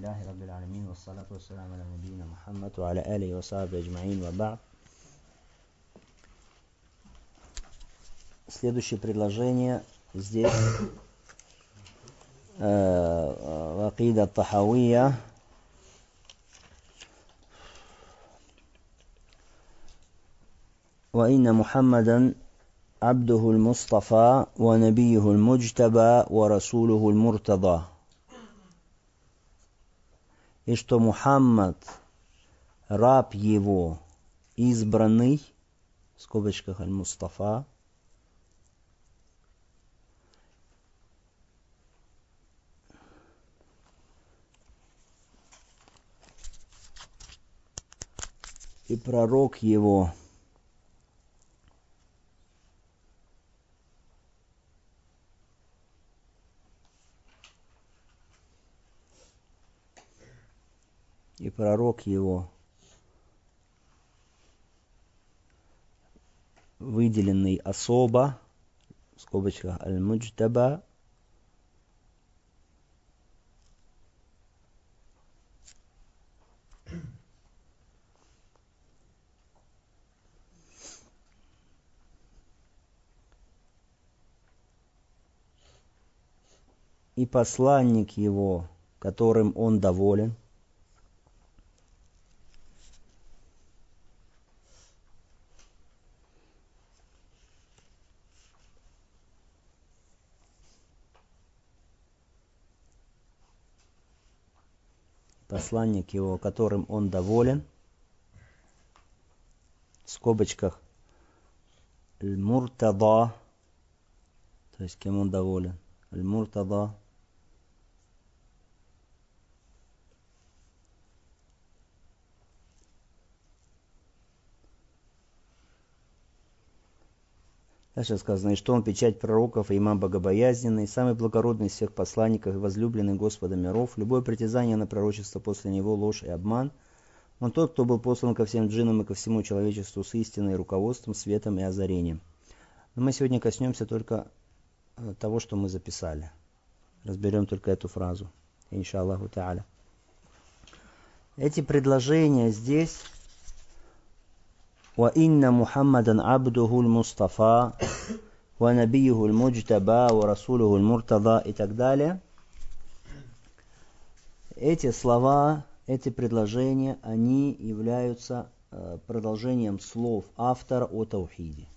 Алхамдулиллахи Раббил Алямин, вассалату вассаламу аля набийина Мухаммад, ва аля алихи ва сахбихи аджмаин, ва ба'д. Следующее предложение здесь акида ат-Тахавийя. وإن محمدا عبده المصطفى ونبيه المجتبى ورسوله المرتضى. И что Мухаммад раб его избранный, в скобочках аль-Мустафа, и пророк его, выделенный особо, в скобочках аль-Муджтаба, и посланник его, которым он доволен, в скобочках аль-Муртада, то есть кем он доволен, аль-Муртада, дальше сказано, и что он печать пророков и имам богобоязненный, самый благородный из всех посланников и возлюбленный Господа миров, любое притязание на пророчество после него ложь и обман. Он тот, кто был послан ко всем джиннам и ко всему человечеству с истиной, руководством, светом и озарением. Но мы сегодня коснемся только того, что мы записали. Разберем только эту фразу. Иншаллаху та'аля. Эти предложения здесь وَإِنَّ مُحَمَّدًا عَبْدُهُ الْمُصْطَفَى وَنَبِيُّهُ الْمُجْتَبَى وَرَسُولُهُ الْمُرْتَضَى и так далее. Эти слова, эти предложения, они являются продолжением слов автора о таухиде.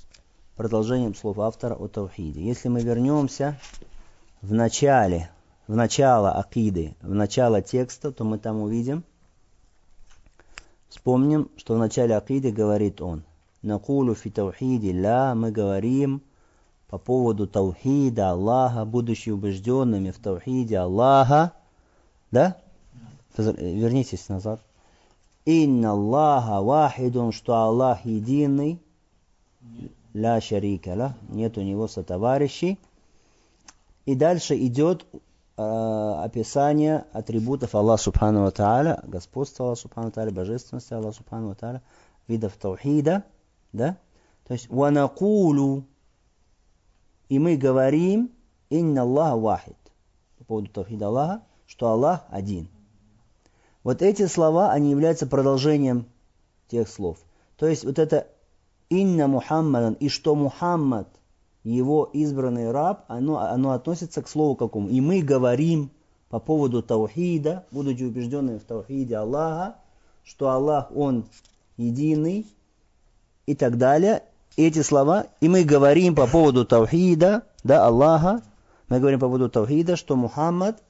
Если мы вернемся в начало акиды, в начало текста, то мы там увидим, вспомним, что в начале акиды говорит он: «Накулу фи таухиди ля», мы говорим по поводу таухида Аллаха, будучи убежденными в таухиде Аллаха. Да? Вернитесь назад. «Инна Аллаха вахидун», что Аллах единый, ля шарика ля, нет у него сотоварищей. И дальше идет описание атрибутов Аллаха Субхану ва Тааля, господства Аллаха Субхану ва Тааля, божественности Аллаха Субхану ва Тааля, видов таухида, да? То есть «Ванакулу», и мы говорим «Инна Аллаха вахид», по поводу таухида Аллаха, что Аллах один. Вот эти слова, они являются продолжением тех слов. То есть вот это «Инна Мухаммадан», и что Мухаммад, его избранный раб, оно относится к слову какому? И мы говорим по поводу таухида, будучи убежденными в таухиде Аллаха, что Аллах, Он единый и так далее. Эти слова, и мы говорим по поводу таухида, да, Аллаха, мы говорим по поводу таухида, что Мухаммад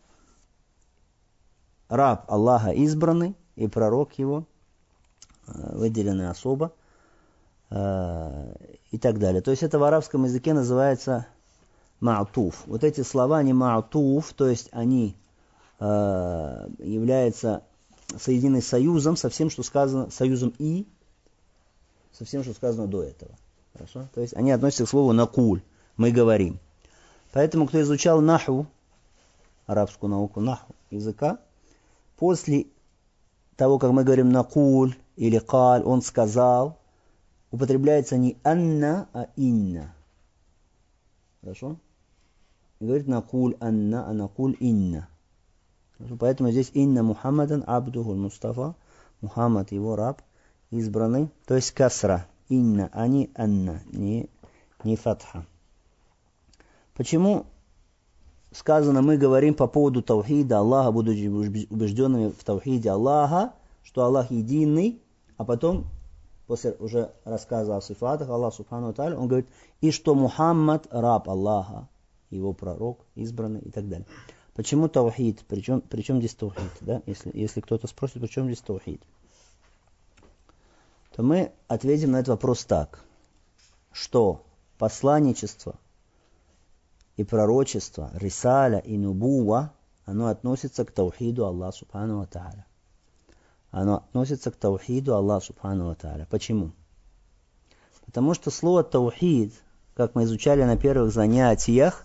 раб Аллаха избранный и пророк его, выделенный особо, и так далее. То есть это в арабском языке называется ма'туф. Вот эти слова, они ма'туф, то есть они являются соединены союзом со всем, что сказано, союзом и со всем, что сказано до этого. Хорошо? То есть они относятся к слову накуль, мы говорим. Поэтому, кто изучал наху, арабскую науку наху, языка, после того, как мы говорим накуль или каль, он сказал, употребляется не анна, а инна. Хорошо? И говорит накуль анна, а накуль инна. Поэтому здесь инна Мухаммадан абдуху Мустафа, Мухаммад его раб, избранный, то есть касра. Инна, а не анна, не фатха. Почему сказано, мы говорим по поводу таухида Аллаха, будучи убежденными в таухиде Аллаха, что Аллах единый, а потом, после уже рассказа о сифатах Аллаха Субхану ва Тааля, он говорит, и что Мухаммад раб Аллаха, его пророк, избранный и так далее. Почему таухид? Причем здесь таухид? Да? Если кто-то спросит, причем здесь таухид? То мы ответим на этот вопрос так, что посланничество и пророчество, рисаля и нубуа, оно относится к таухиду Аллаха Субхану ва Тааля. Оно относится к таухиду Аллаха Субхану ва Тааля. Почему? Потому что слово таухид, как мы изучали на первых занятиях,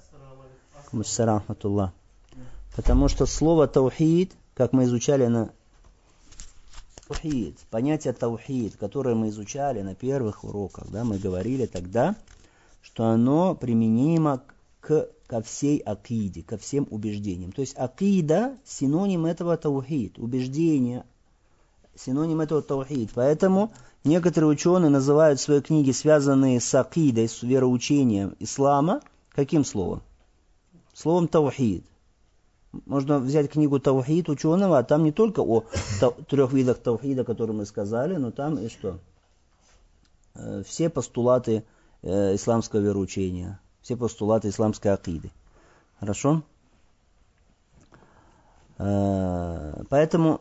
потому что слово таухид, как мы изучали на таухид, понятие таухид, которое мы изучали на первых уроках, да, мы говорили тогда, что оно применимо ко всей акиде, ко всем убеждениям. То есть акида синоним этого таухид, убеждение синоним этого таухид. Поэтому некоторые ученые называют свои книги, связанные с акидой, с вероучением ислама, каким словом? Словом таухид. Можно взять книгу таухид ученого, а там не только о 3 видах таухида, которые мы сказали, но там и что? Все постулаты исламского вероучения, все постулаты исламской акиды. Хорошо? Поэтому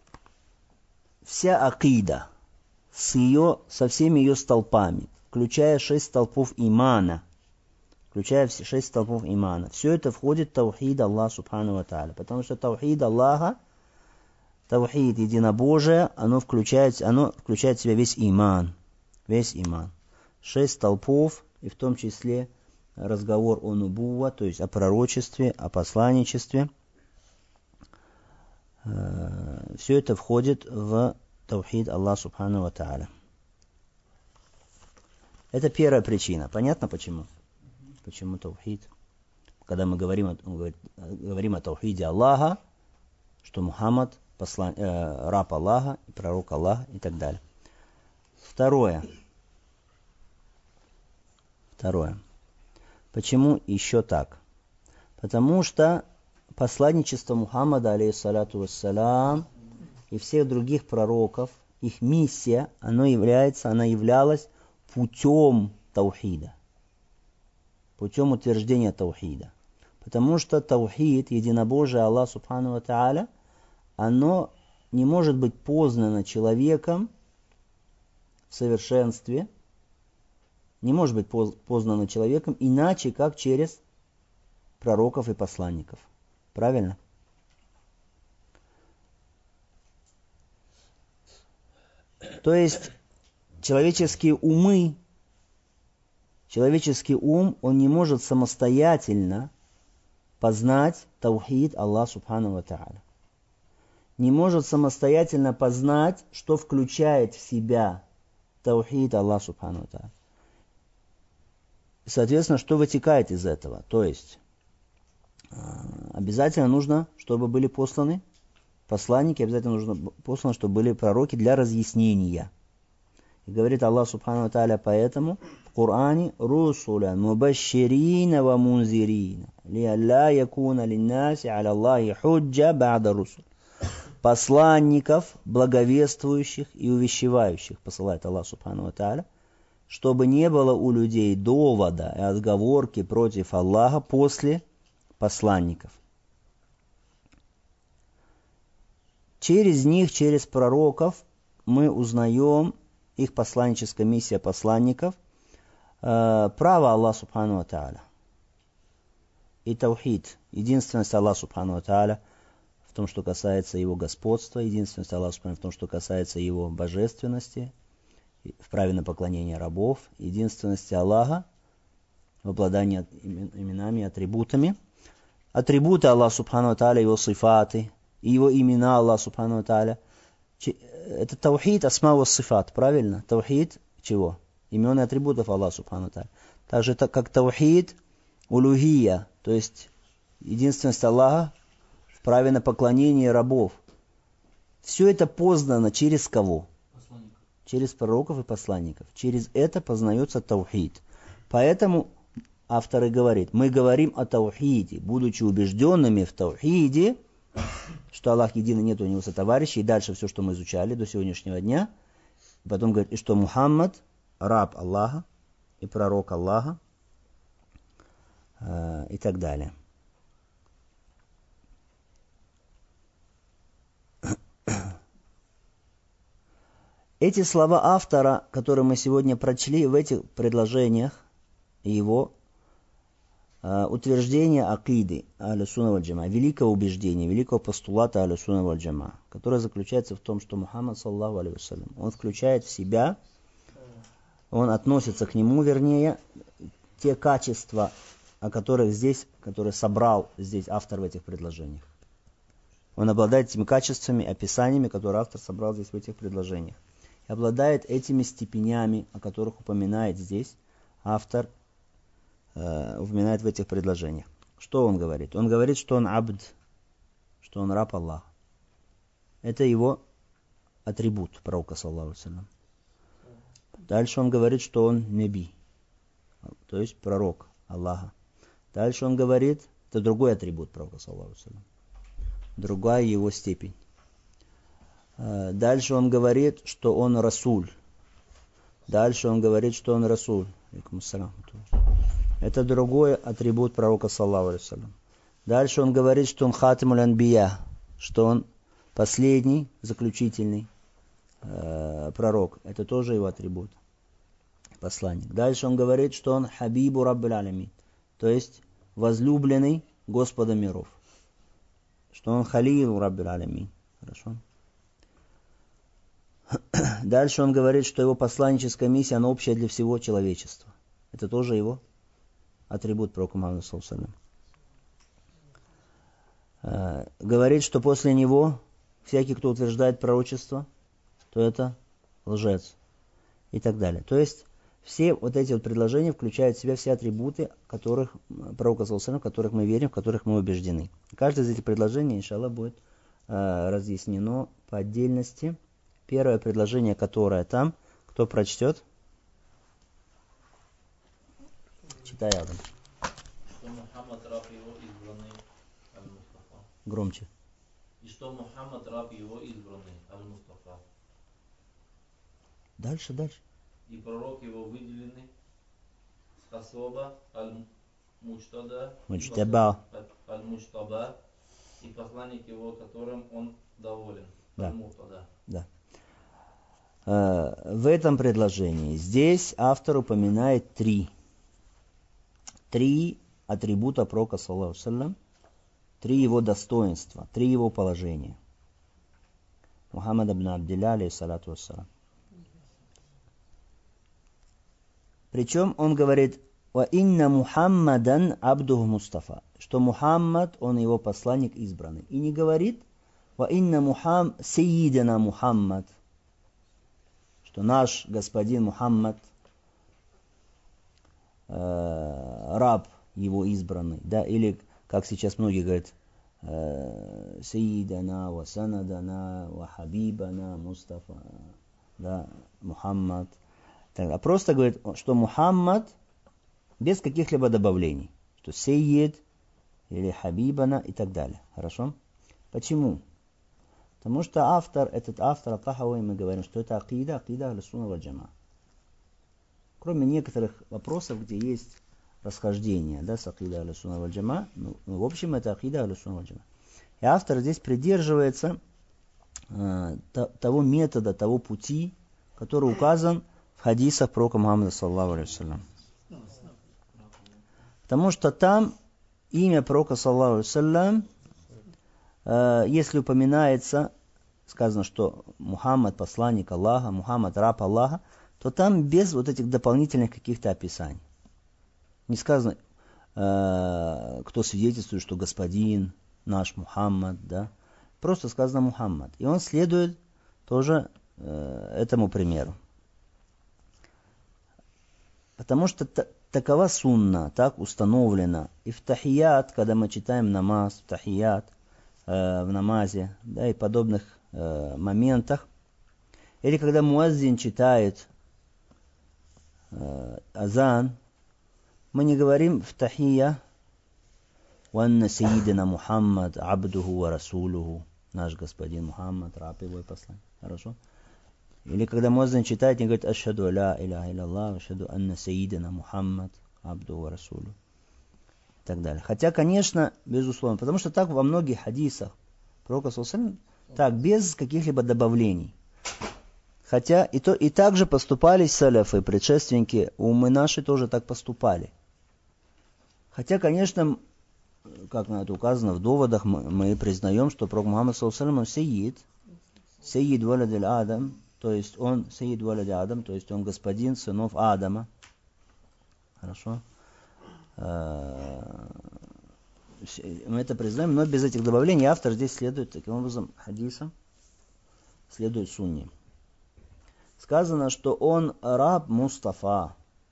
вся акида со всеми ее столпами, включая 6 столпов имана, все это входит в таухид Аллаха Субхану ва Тааля. Потому что таухид Аллаха, таухид единобожия, оно включает в себя весь иман. 6 столпов, и в том числе разговор о нубуа, то есть о пророчестве, о посланничестве. Все это входит в таухид Аллаха Субхану ва Тааля. Это первая причина. Понятно почему? Почему таухид? Когда мы говорим о таухиде Аллаха, что Мухаммад раб Аллаха, пророк Аллаха и так далее. Второе. Почему еще так? Потому что посланничество Мухаммада, алейхиссалату вассалям, и всех других пророков, их миссия, она являлась путем таухида. Путем утверждения таухида. Потому что таухид, единобожие Аллаха Субхану ва Тааля, оно не может быть познано человеком в совершенстве, не может быть познано человеком иначе, как через пророков и посланников. Правильно? То есть человеческий ум, он не может самостоятельно познать таухид Аллаха Субхану ва Тааля. Не может самостоятельно познать, что включает в себя таухид Аллаха Субхану ва Тааля. И, соответственно, что вытекает из этого? То есть обязательно нужно, чтобы были посланы посланники, обязательно нужно послано, чтобы были пророки для разъяснения. И говорит Аллах Субхану ва Тааля поэтому в Коране «Русулян мубашширина ва мунзирина лиалла якуна линнаси аля Аллахи худжа ба'да русул». Посланников, благовествующих и увещевающих посылает Аллах Субхану ва Тааля, чтобы не было у людей довода и отговорки против Аллаха после посланников. Через них, через пророков, мы узнаем их посланническая миссия посланников, право Аллаха Субхану ва Тааля. И таухид, единственность Аллаха Субхану ва Тааля в том, что касается его господства, единственность Аллаха Субхану в том, что касается его божественности, в праве поклонения рабов, единственности Аллаха в обладании именами и атрибутами. Атрибуты Аллаха Субхану ва Тааля, его сифаты, и его имена Аллаха Субхану ва Тааля. Это таухид асма ва сифат, правильно? Таухид чего? Имен и атрибутов Аллаха Субхану ва Тааля. Также как таухид улухия, то есть единственность Аллаха в правильное поклонение рабов. Все это познано через кого? Посланников. Через пророков и посланников. Через это познается таухид. Поэтому автор и говорит, мы говорим о таухиде, будучи убежденными в таухиде, что Аллах един и нет у него сотоварищей, и дальше все, что мы изучали до сегодняшнего дня. И потом говорит, и что Мухаммад раб Аллаха и пророк Аллаха и так далее. Эти слова автора, которые мы сегодня прочли, в этих предложениях его утверждение акиды Ахлю-Сунна валь-Джамаа, великого убеждения, великого постулата Ахлю-Сунна валь-Джамаа, которое заключается в том, что Мухаммад, саллаллаху алейхи вассалям, он включает в себя, он относится к нему, вернее, те качества, о которых здесь, которые собрал здесь автор в этих предложениях. Он обладает этими качествами, описаниями, которые автор собрал здесь в этих предложениях. И обладает этими степенями, о которых упоминает здесь автор, упоминает в этих предложениях. Что он говорит? Он говорит, что он абд, что он раб Аллаха. Это его атрибут пророка, саллаллаху алейхи ва саллям. Дальше он говорит, что он наби, то есть пророк Аллаха. Дальше он говорит, это другой атрибут пророка, саллаллаху алейхи ва саллям, другая его степень. Дальше он говорит, что он расуль. Дальше он говорит, что он расуль. Это другой атрибут пророка, саллаллаху алейхи ва саллям. Дальше он говорит, что он хатимуль анбия, что он последний, заключительный пророк. Это тоже его атрибут, посланник. Дальше он говорит, что он хабибу раббиль алямин, то есть возлюбленный Господа миров. Что он халилу раббиль алямин. Хорошо. Дальше он говорит, что его посланническая миссия, она общая для всего человечества. Это тоже его атрибут пророка Мухаммада, саллаллаху алейхи ва саллям. Говорит, что после него всякий, кто утверждает пророчество, то это лжец. И так далее. То есть все вот эти вот предложения включают в себя все атрибуты, которых пророка, саллаллаху алейхи ва саллям, в которых мы верим, в которых мы убеждены. Каждое из этих предложений, иншаллах, будет разъяснено по отдельности. Первое предложение, которое там, кто прочтет? Читай, Адам. Что Мухаммад раб его избранный Аль-Мустафа. Громче. И что Мухаммад раб его избранный Аль-Мустафа. Дальше. И пророк его выделенный с Хасоба Аль-Муджтаба. Аль-Муджтаба. И посланник его, которым он доволен. Да. Аль-Муртада. Да. В этом предложении здесь автор упоминает три атрибута пророка, саллаллаху алейхи ва саллям, три его достоинства, три его положения. Мухаммад ибн Абдилля, алейхиссалату вассалам. Причем он говорит, «Ва инна Мухаммадан абдуху Мустафа», что Мухаммад, он его посланник избранный. И не говорит, «Ва инна Сайидина Мухаммад», что наш господин Мухаммад, раб его избранный, да, или, как сейчас многие говорят, Сайидана, ва Санадана, ва Хабибана, Мустафа, да, Мухаммад. А просто говорит, что Мухаммад без каких-либо добавлений, что Сайид или Хабибана и так далее. Хорошо? Почему? Потому что этот автор Ат-Тахави, мы говорим, что это акида Ахлю-Сунна валь-Джамаа. Кроме некоторых вопросов, где есть расхождение, да, с акидой Ахлю-Сунна валь-Джамаа, в общем, это акида Ахлю-Сунна валь-Джамаа. И автор здесь придерживается того метода, того пути, который указан в хадисах пророка Мухаммада, саллаллаху алейхи ва саллям. Потому что там имя пророка, саллаллаху алейхи ва саллям, если упоминается, сказано, что Мухаммад посланник Аллаха, Мухаммад раб Аллаха, то там без вот этих дополнительных каких-то описаний. Не сказано, кто свидетельствует, что господин наш Мухаммад, да. Просто сказано Мухаммад. И он следует тоже этому примеру. Потому что такова сунна, так установлена. И в тахият, когда мы читаем намаз, в тахият, в намазе, да, и подобных моментах. Или когда муаззин читает азан, мы не говорим в тахия «Ванна саидина Мухаммад, абдуху ва расулуху», наш господин Мухаммад, раб его и посланник. Хорошо? Или когда муаззин читает, он говорит «Ашхаду ля иляха илlallah, ашхаду анна саидина Мухаммад, абдуху ва расулуху». И так далее. Хотя, конечно, безусловно, потому что так во многих хадисах пророка саллаллаху так, без каких-либо добавлений. Хотя и так же поступали салафы, предшественники, умы наши тоже так поступали. Хотя, конечно, как на это указано в доводах, мы признаем, что пророк Мухаммад саллаллаху алейхи сейид валад аль-Адам, то есть он сейид валад Адам, то есть он господин сынов Адама. Хорошо? Мы это признаем, но без этих добавлений автор здесь следует таким образом хадисам, следует сунне. Сказано, что он раб Мустафа.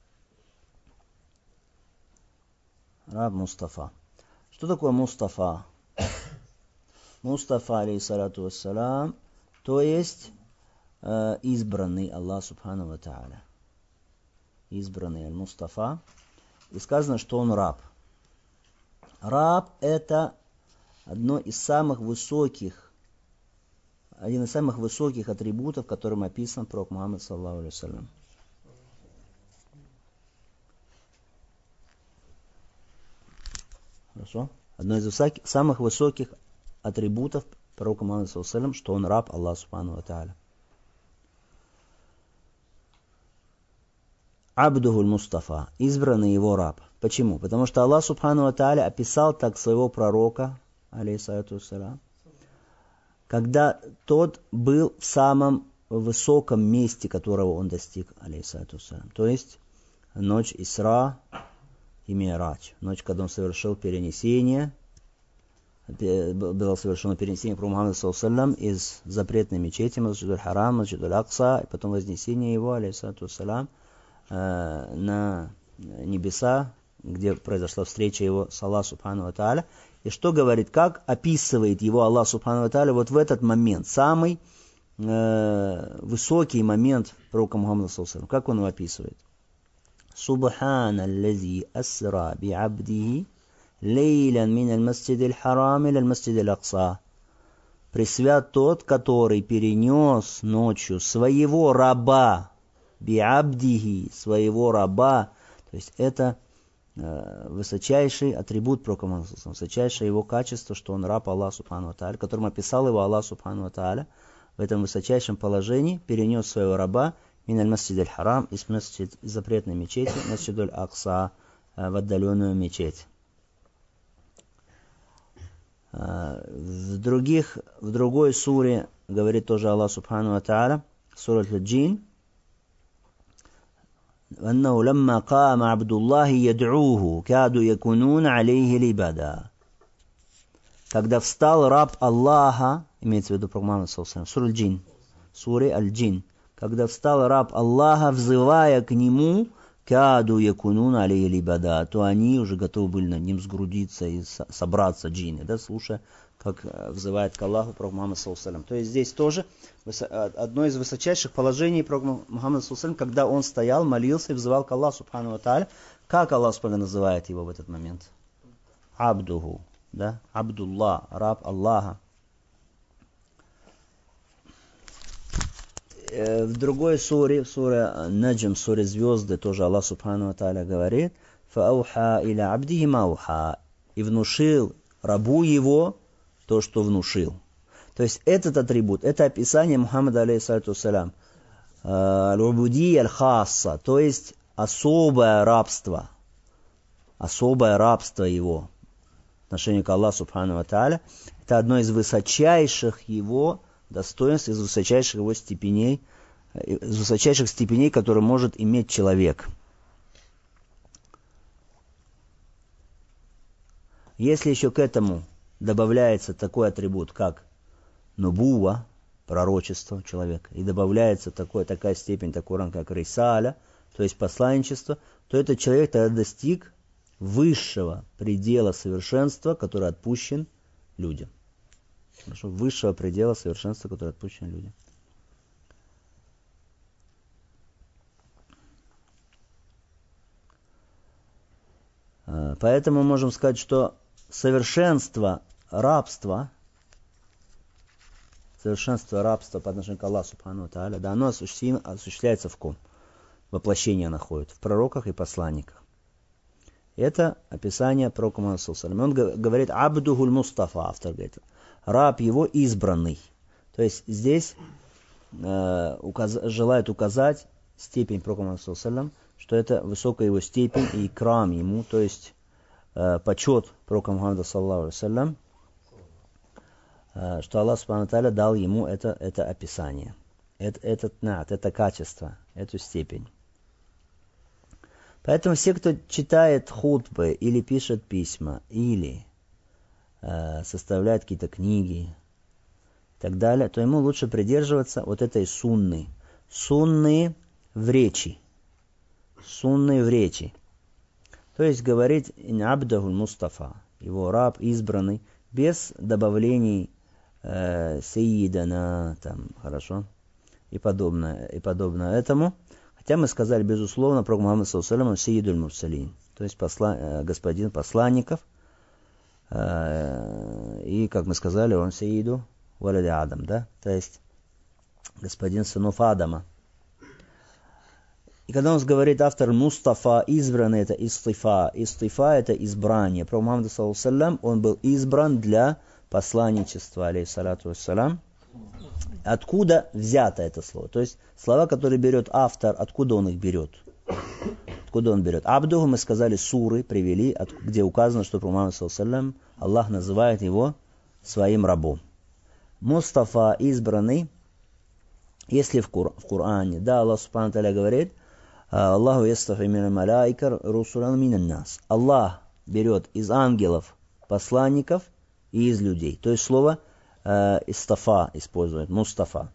Раб Мустафа. Что такое Мустафа? Мустафа, алейхиссалату вассалам, то есть избранный Аллах субхану ва тааля. Избранный Аль-Мустафа. И сказано, что он раб. Раб – это один из самых высоких атрибутов, которым описан пророк Мухаммад саллаллаху алейхи ва саллям. Хорошо? Одно из самых высоких атрибутов пророка Мухаммада саллаллаху алейхи ва саллям, что он раб Аллаха субхану ва тааля. Абдухуль Мустафа, избранный его раб. Почему? Потому что Аллах субхану ва тааля описал так своего пророка, алейхиссалату вассалям, когда тот был в самом высоком месте, которого он достиг, алейхиссалату вассалям. То есть ночь Исра и Ми'радж, ночь, когда он совершил перенесение, было совершено перенесение пророка Мухаммада саллаллаху алейхи ва саллям из запретной мечети, Масджид аль-Харам, Масджид аль-Акса, и потом вознесение его, алейхиссалату вассалям, на небеса, где произошла встреча его с Аллахом субхану ва тааля. И что говорит, как описывает его Аллах субхану ва тааля вот в этот момент, самый высокий момент пророка Мухаммада саллаллаху алейхи ва саллям. Как он его описывает? Субхана аллази асра би абдихи лейлян мин аль-масджид аль-харам иля аль-масджид аль-Акса. Пресвят тот, который перенес ночью своего раба, биабдихи, своего раба, то есть это высочайший атрибут пророка Мухаммада, высочайшее его качество, что он раб Аллаха субхану ва тааля, которым описал его Аллах субхану ва тааля, в этом высочайшем положении перенес своего раба мин аль-масджид аль-Харам из запретной мечети, масджид аль-Акса, в отдаленную мечеть. В другой суре говорит тоже Аллах субхану ва тааля, сура аль-Джин, أنه لما قام عبد الله يدعوه كادوا يكونون عليه لبدا. Когда встал раб Аллаха, имеется в виду пророк Мухаммад саллаллаху алейхи ва саллям, сура аль-Джин, суре аль-Джин, когда встал раб Аллаха, взывая к нему, каду якунун алейхи либада, то они уже готовы были над ним сгрудиться и собраться джинны, да, слушая, как взывает к Аллаху пророк Мухаммад саллаллаху алейхи ва саллям. То есть здесь тоже одно из высочайших положений пророка Мухаммада саллаллаху алейхи ва саллям, когда он стоял, молился и взывал к Аллаху субхану ва тааля. Как Аллах субхану называет его в этот момент? Абдуху, да, Абдуллах, раб Аллаха. В другой суре, суре Наджм, суре звезды, тоже Аллах субхану ва тааля говорит, фауха иля абдихи мауха, и внушил рабу его то, что внушил. То есть этот атрибут, это описание Мухаммада алейхиссалату вассалям, аль-убуди аль-хасса, то есть особое рабство его в отношении к Аллаху субхану ва тааля, это одно из высочайших его достоинств, из высочайших его степеней, которые может иметь человек. Если еще к этому добавляется такой атрибут, как нубуа, пророчество человека, и добавляется такая степень, такой ранг, как рисаля, то есть посланничество, то этот человек тогда достиг высшего предела совершенства, который отпущен людям. Хорошо? Высшего предела совершенства, который отпущен людям. Поэтому мы можем сказать, что совершенство рабства по отношению к Аллаху Субхану ва Тааля, да, оно осуществляется в ком? Воплощение находит в пророках и посланниках. Это описание пророка Мухаммада саллаллаху алейхи ва саллям. Он говорит «Абдухуль Мустафа», автор говорит, раб его избранный. То есть здесь желает указать степень пророка Мухаммада саллаллаху алейхи ва саллям, что это высокая его степень и икрам ему, то есть почет пророка Мухаммада саллаллаху алейхи ва саллям, что Аллах Субхану ва Тааля дал ему это описание, это качество, эту степень. Поэтому все, кто читает хутбы или пишет письма, или составляет какие-то книги и так далее, то ему лучше придерживаться вот этой сунны. Сунны в речи. То есть говорить «Абдахуль Мустафа», его раб избранный, без добавлений «Сейидана», там, хорошо, и подобное этому. Хотя мы сказали, безусловно, про Мухаммада саллаллаху алейхи ва саллям «Сейидуль Мурсалин», то есть господин посланников, и, как мы сказали, он «Сейиду Валяди Адам», да, то есть господин сынов Адама. И когда он говорит автор Мустафа, избранный, это истифа. Истифа это избрание. Про Мухаммада саллаллаху алейхи ва саллям он был избран для посланничества, алейхиссалату вассалям. Откуда взято это слово? То есть слова, которые берет автор, откуда он их берет? Абдуху мы сказали, суры привели, где указано, что про Мухаммада саллаллаху алейхи ва саллям Аллах называет его своим рабом. Мустафа, избранный, если в Коране, да, Аллах Субхану ва Тааля говорит, Аллаху ястафи мин аль-малаика русулан мин ан-нас. Аллах берет из ангелов посланников и из людей. То есть слово истафа использует, Мустафа.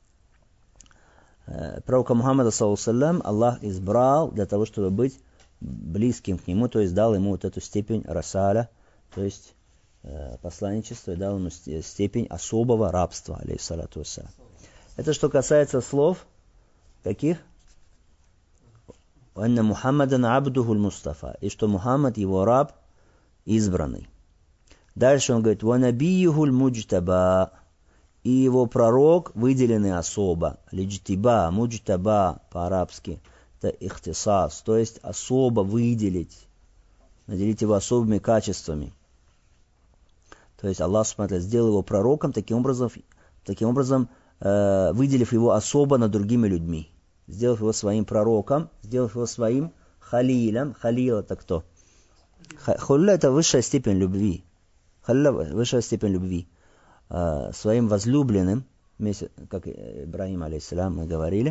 Пророка Мухаммада саллаллаху алейхи ва саллям Аллах избрал для того, чтобы быть близким к нему, то есть дал ему вот эту степень расаля, то есть посланничества, и дал ему степень особого рабства, алейхиссалату вассалям. Это что касается слов каких? «Ванна Мухаммадан абдухуль Мустафа», и что Мухаммад его раб избранный. Дальше он говорит «Ванабиюхуль муджтаба», и его пророк выделенный особо. Лиджтиба, муджтаба по-арабски, это ихтисас, то есть особо выделить, наделить его особыми качествами. То есть Аллах Субхану ва Тааля сделал его пророком, таким образом выделив его особо над другими людьми. Сделав его своим пророком, сделав его своим халилем. Халил это кто? Халил это высшая степень любви. Своим возлюбленным, вместе, как Ибрахим алейхиссалям мы говорили,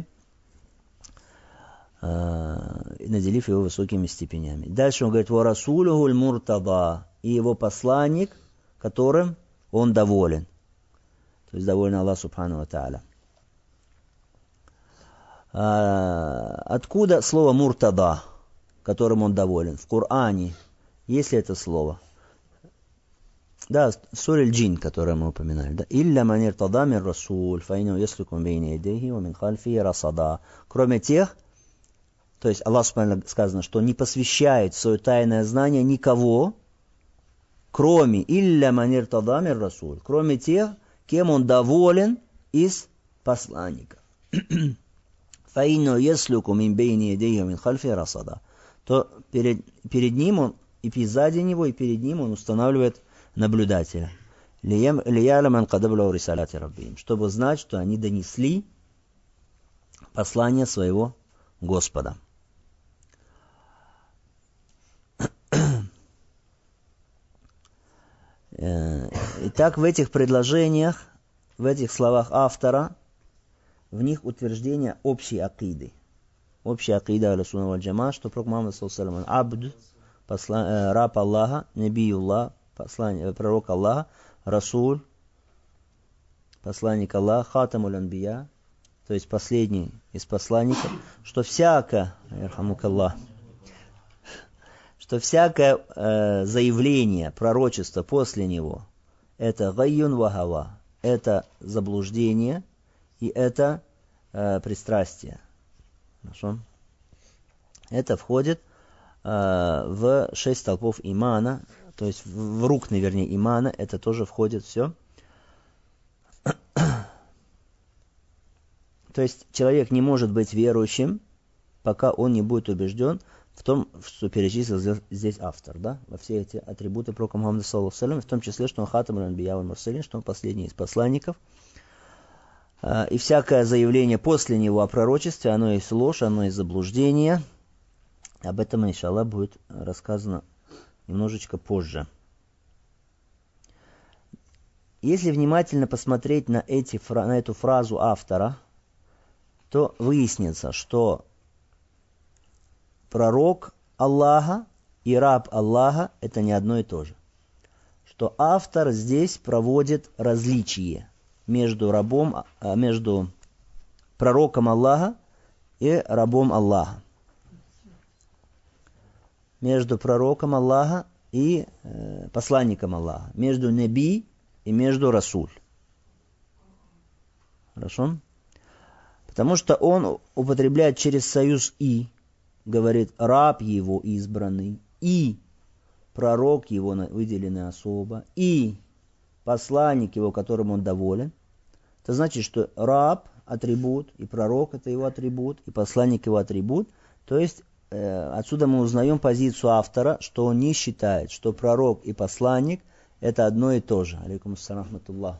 наделив его высокими степенями. Дальше он говорит, «Ва расулухуль муртада», и его посланник, которым он доволен. То есть доволен Аллах Субхану ва Тааля. Откуда слово муртада, которым он доволен? В Коране есть ли это слово? Да, сура Аль-Джин, которую мы упоминали. Да? «Илля ман иртада мин расуль, фаинну яслуку бейна ядейхи, ва мин хальфи расада». Кроме тех, то есть Аллах Субхану сказано, что не посвящает в свое тайное знание никого, кроме «Илля ман иртада мин расуль», кроме тех, кем он доволен из посланников. «Фаинну яслуку мин бейна ядейхи, ва мин хальфи расада». То перед ним он, и сзади него, и перед ним он устанавливает наблюдателя, чтобы знать, что они донесли послание своего Господа. Итак, в этих предложениях, в этих словах автора, в них утверждение общей акиды. Общая акида Ахлю-Сунна валь Джамаа, что пророк Мухаммад саллаллаху алейхи ва саллям, абд, раб Аллаха, набиюллах, пророк Аллаха, Расуль, посланник Аллаха, Хатамуль Анбия, то есть последний из посланников, что всякое заявление, пророчество после него, это гайюн вахава, это заблуждение и это пристрастие. Хорошо? Это входит в 6 столпов имана, то есть в рукны, вернее, имана, это тоже входит все. То есть человек не может быть верующим, пока он не будет убежден в том, что перечислил здесь автор, да, во все эти атрибуты пророка Мухаммада, саллаллаху алейхи ва саллям, в том числе, что он хатам аль-анбия валь мурсалин, что он последний из посланников. И всякое заявление после него о пророчестве, оно есть ложь, оно есть заблуждение. Об этом, иншаллах, будет рассказано немножечко позже. Если внимательно посмотреть на эту фразу автора, то выяснится, что пророк Аллаха и раб Аллаха – это не одно и то же. Что автор здесь проводит различие между пророком Аллаха и рабом Аллаха. Между пророком Аллаха и посланником Аллаха. Между наби и между расуль. Хорошо? Потому что он употребляет через союз «и», говорит раб его избранный, и пророк его выделенный особо, и посланник его, которым он доволен. Это значит, что раб – атрибут, и пророк – это его атрибут, и посланник – его атрибут. То есть отсюда мы узнаем позицию автора, что он не считает, что пророк и посланник – это одно и то же. Алейкум ассалам рахматуллах.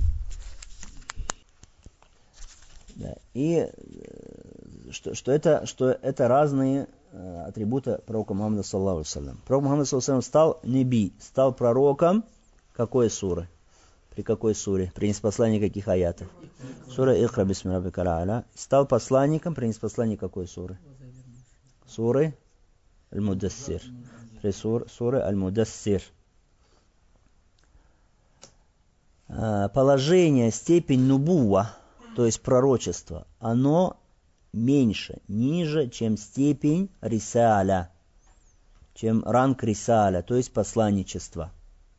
Да. И что это разные атрибуты пророка Мухаммада, саллаллаху алейхи ва саллям. Пророк Мухаммад, саллаллаху алейхи ва саллям, стал неби, стал пророком какой суры? При какой суре? При неспослании каких аятов? Сура Ихра бисми раббикаль а'ля. Стал посланником при неспослании какой суры? Суры Аль-Мудассир. При суры Аль-Мудассир. Положение, степень нубуа, то есть пророчество, оно меньше, ниже, чем степень рисаля, чем ранг рисаля, то есть посланничество.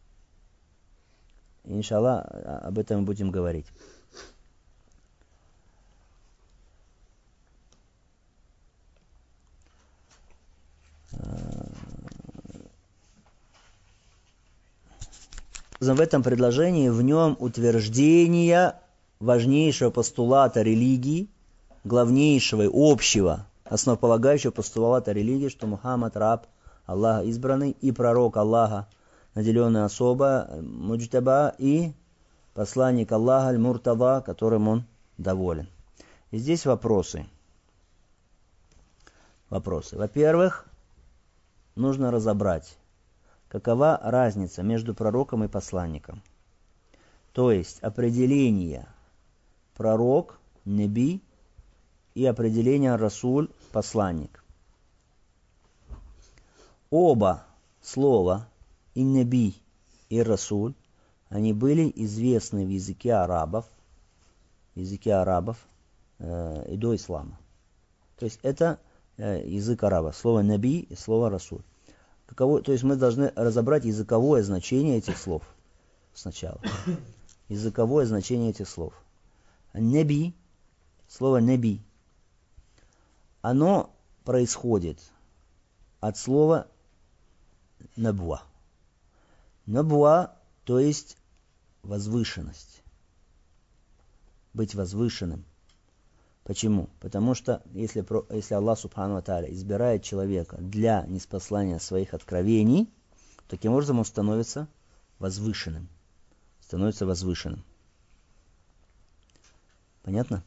Иншаллах, об этом мы будем говорить. В этом предложении в нем утверждение важнейшего постулата религии, главнейшего и общего, основополагающего постулата религии, что Мухаммад раб Аллаха избранный и пророк Аллаха, наделенный особо, муджтаба, и посланник Аллаха аль-Муртада, которым он доволен. И здесь вопросы. Во-первых, нужно разобрать, какова разница между пророком и посланником. То есть определение пророк, неби, и определение расуль, посланник. Оба слова, и неби, и расуль, они были известны в языке арабов и до ислама. То есть это язык араба, слово неби и слово расуль. То есть мы должны разобрать языковое значение этих слов сначала. Языковое значение этих слов. Неби, слово неби, оно происходит от слова набуа. Набуа, то есть возвышенность. Быть возвышенным. Почему? Потому что если Аллах Субхану ва Тааля избирает человека для ниспослания своих откровений, таким образом он становится возвышенным. Понятно?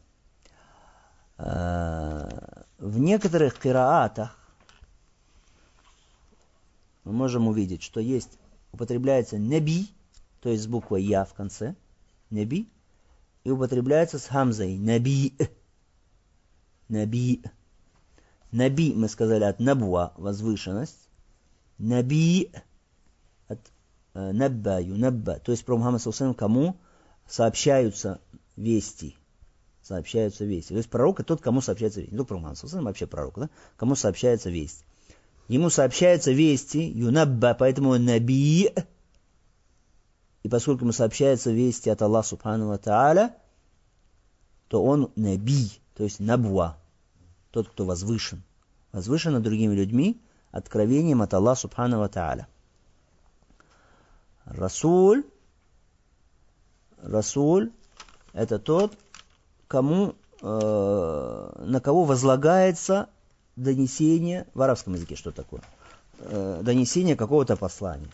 В некоторых кираатах мы можем увидеть, что употребляется неби, то есть с буквой я в конце, неби, и употребляется с хамзой наби. Наби. Наби, мы сказали, от набуа, возвышенность. Наби от набба, юнабба. То есть про Мухаммада саллаллаху алейхи ва саллям, кому сообщаются вести. То есть пророк это тот, кому сообщается весть. Не только про Мухаммада саллаллаху алейхи ва саллям, вообще пророк, да? Кому сообщается весть. Ему сообщаются вести, юнабба, поэтому наби. и поскольку ему сообщаются вести от Аллаха Субхану ва Тааля, то он наби, то есть набуа, тот, кто возвышен. Возвышен над другими людьми откровением от Аллаха Субхану ва Тааля. Расуль это тот, кому, на кого возлагается донесение, в арабском языке что такое? Донесение какого-то послания.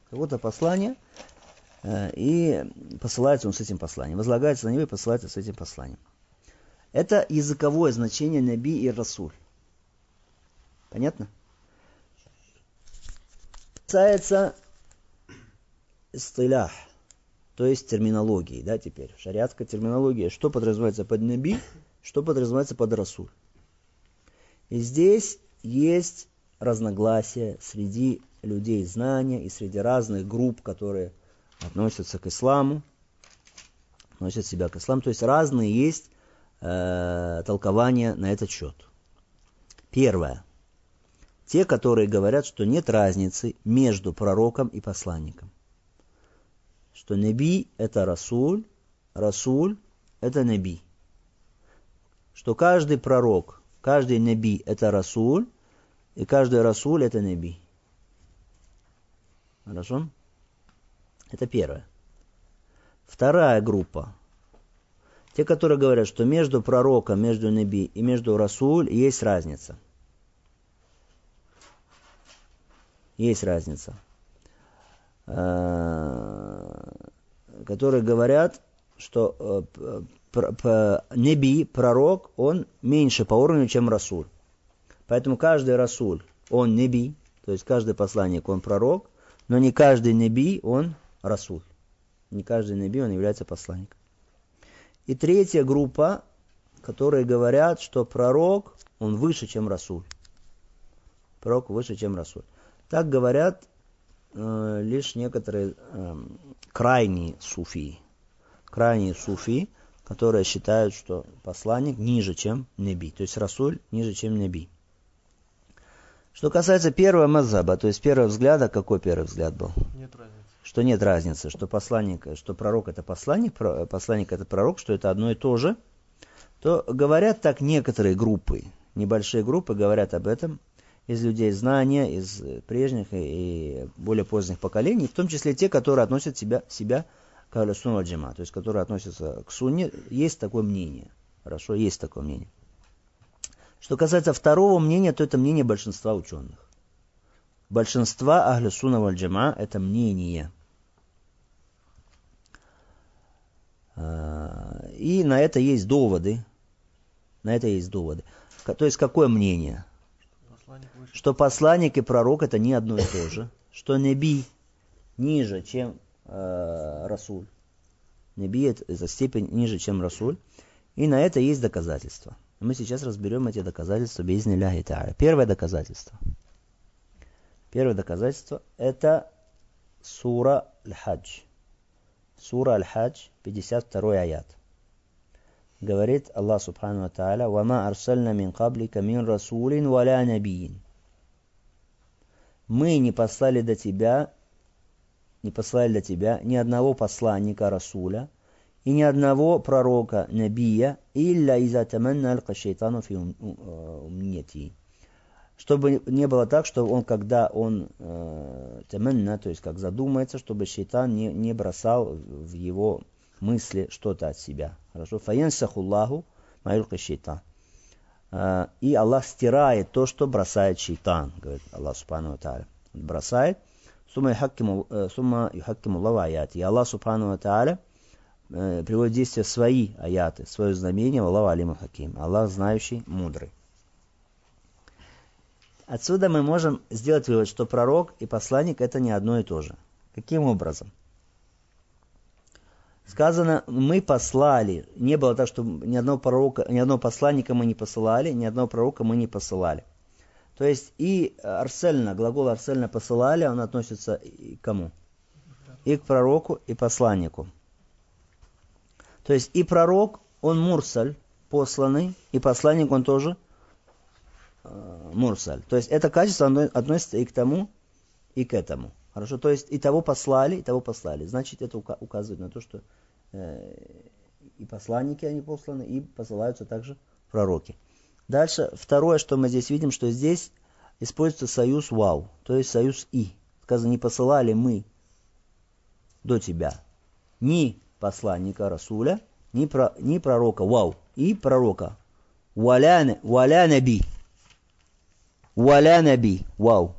И посылается он с этим посланием. Возлагается на него и посылается с этим посланием. Это языковое значение наби и расуль. Понятно? Касается истилях, то есть терминологии, да, теперь. Шариатская терминология. Что подразумевается под наби, что подразумевается под расуль. И здесь есть разногласия среди людей знания и среди разных групп, которые относятся к исламу, относят себя к исламу. То есть разные есть толкования на этот счет. Первое. Те, которые говорят, что нет разницы между пророком и посланником. Что наби это расуль, расуль это наби. Что каждый пророк, каждый наби это расуль, и каждый расуль это наби. Хорошо? Это первое. Вторая группа. Те, которые говорят, что между пророком, между наби и между расуль есть разница. Есть разница. Которые говорят, что наби, пророк, он меньше по уровню, чем расуль. Поэтому каждый расуль, он наби, то есть каждый посланник, он пророк, но не каждый наби, он расуль. Не каждый наби, он является посланником. И третья группа, которые говорят, что пророк, он выше, чем расуль. Пророк выше, чем расуль. Так говорят лишь некоторые крайние суфии. Крайние суфии, которые считают, что посланник ниже, чем наби. То есть расуль ниже, чем наби. Что касается первого мазхаба, то есть первого взгляда, какой первый взгляд был? Нет разницы. Что нет разницы, что посланник, что пророк это посланник это пророк, что это одно и то же, то говорят так некоторые группы, небольшие группы говорят об этом, из людей знания, из прежних и более поздних поколений, в том числе те, которые относят себя к Ахлю-Сунна валь Джамаа, то есть которые относятся к сунне, есть такое мнение. Хорошо, есть такое мнение. Что касается второго мнения, то это мнение большинства ученых. Большинства Ахлю-Сунна валь Джамаа это мнение. И на это есть доводы. То есть какое мнение? Что посланник и пророк это не одно и то же. Что наби ниже, чем расуль. Наби это степень ниже, чем расуль. И на это есть доказательства. Мы сейчас разберем эти доказательства би'изни Аллахи та'аля. Первое доказательство это сура Аль-Хадж. Сура Аль-Хадж, 52 аят. Говорит Аллах Субхану ва Тааля: «Вама арсальна мин каблика мин расулин валя набиин». Мы не послали до тебя ни одного посланника Расуля и ни одного пророка Набия, илля иза таманна алка шайтану фи умнияти. Чтобы не было так, что он, когда он таманна, то есть как задумается, чтобы шайтан не бросал в его мысли что-то от себя. Хорошо? Фаянсахуллаху майулка шайтан. И Аллах стирает то, что бросает шайтан, говорит Аллах Субхану ва Тааля. Бросает. Сумма юхаккиму Аллаху аяти. И Аллах Субхану ва Тааля приводит в действие свои аяты, свое знамение, Аллаху алиму хаким. Аллах знающий, мудрый. Отсюда мы можем сделать вывод, что пророк и посланник это не одно и то же. Каким образом? Сказано, мы послали. Не было так, что ни одного пророка, ни одного посланника мы не посылали, ни одного пророка мы не посылали. То есть и арсельно, глагол арсельно посылали, он относится и к кому? И к пророку, и посланнику. То есть и пророк, он мурсаль, посланный, и посланник, он тоже мурсаль. То есть это качество относится и к тому, и к этому. Хорошо, то есть и того послали, и того послали. Значит, это указывает на то, что и посланники они посланы, и посылаются также пророки. Дальше, второе, что мы здесь видим, что здесь используется союз вау, то есть союз и. Сказано, не посылали мы до тебя ни посланника Расуля, ни пророка вау, и пророка. Валя наби. Валя наби. Вау.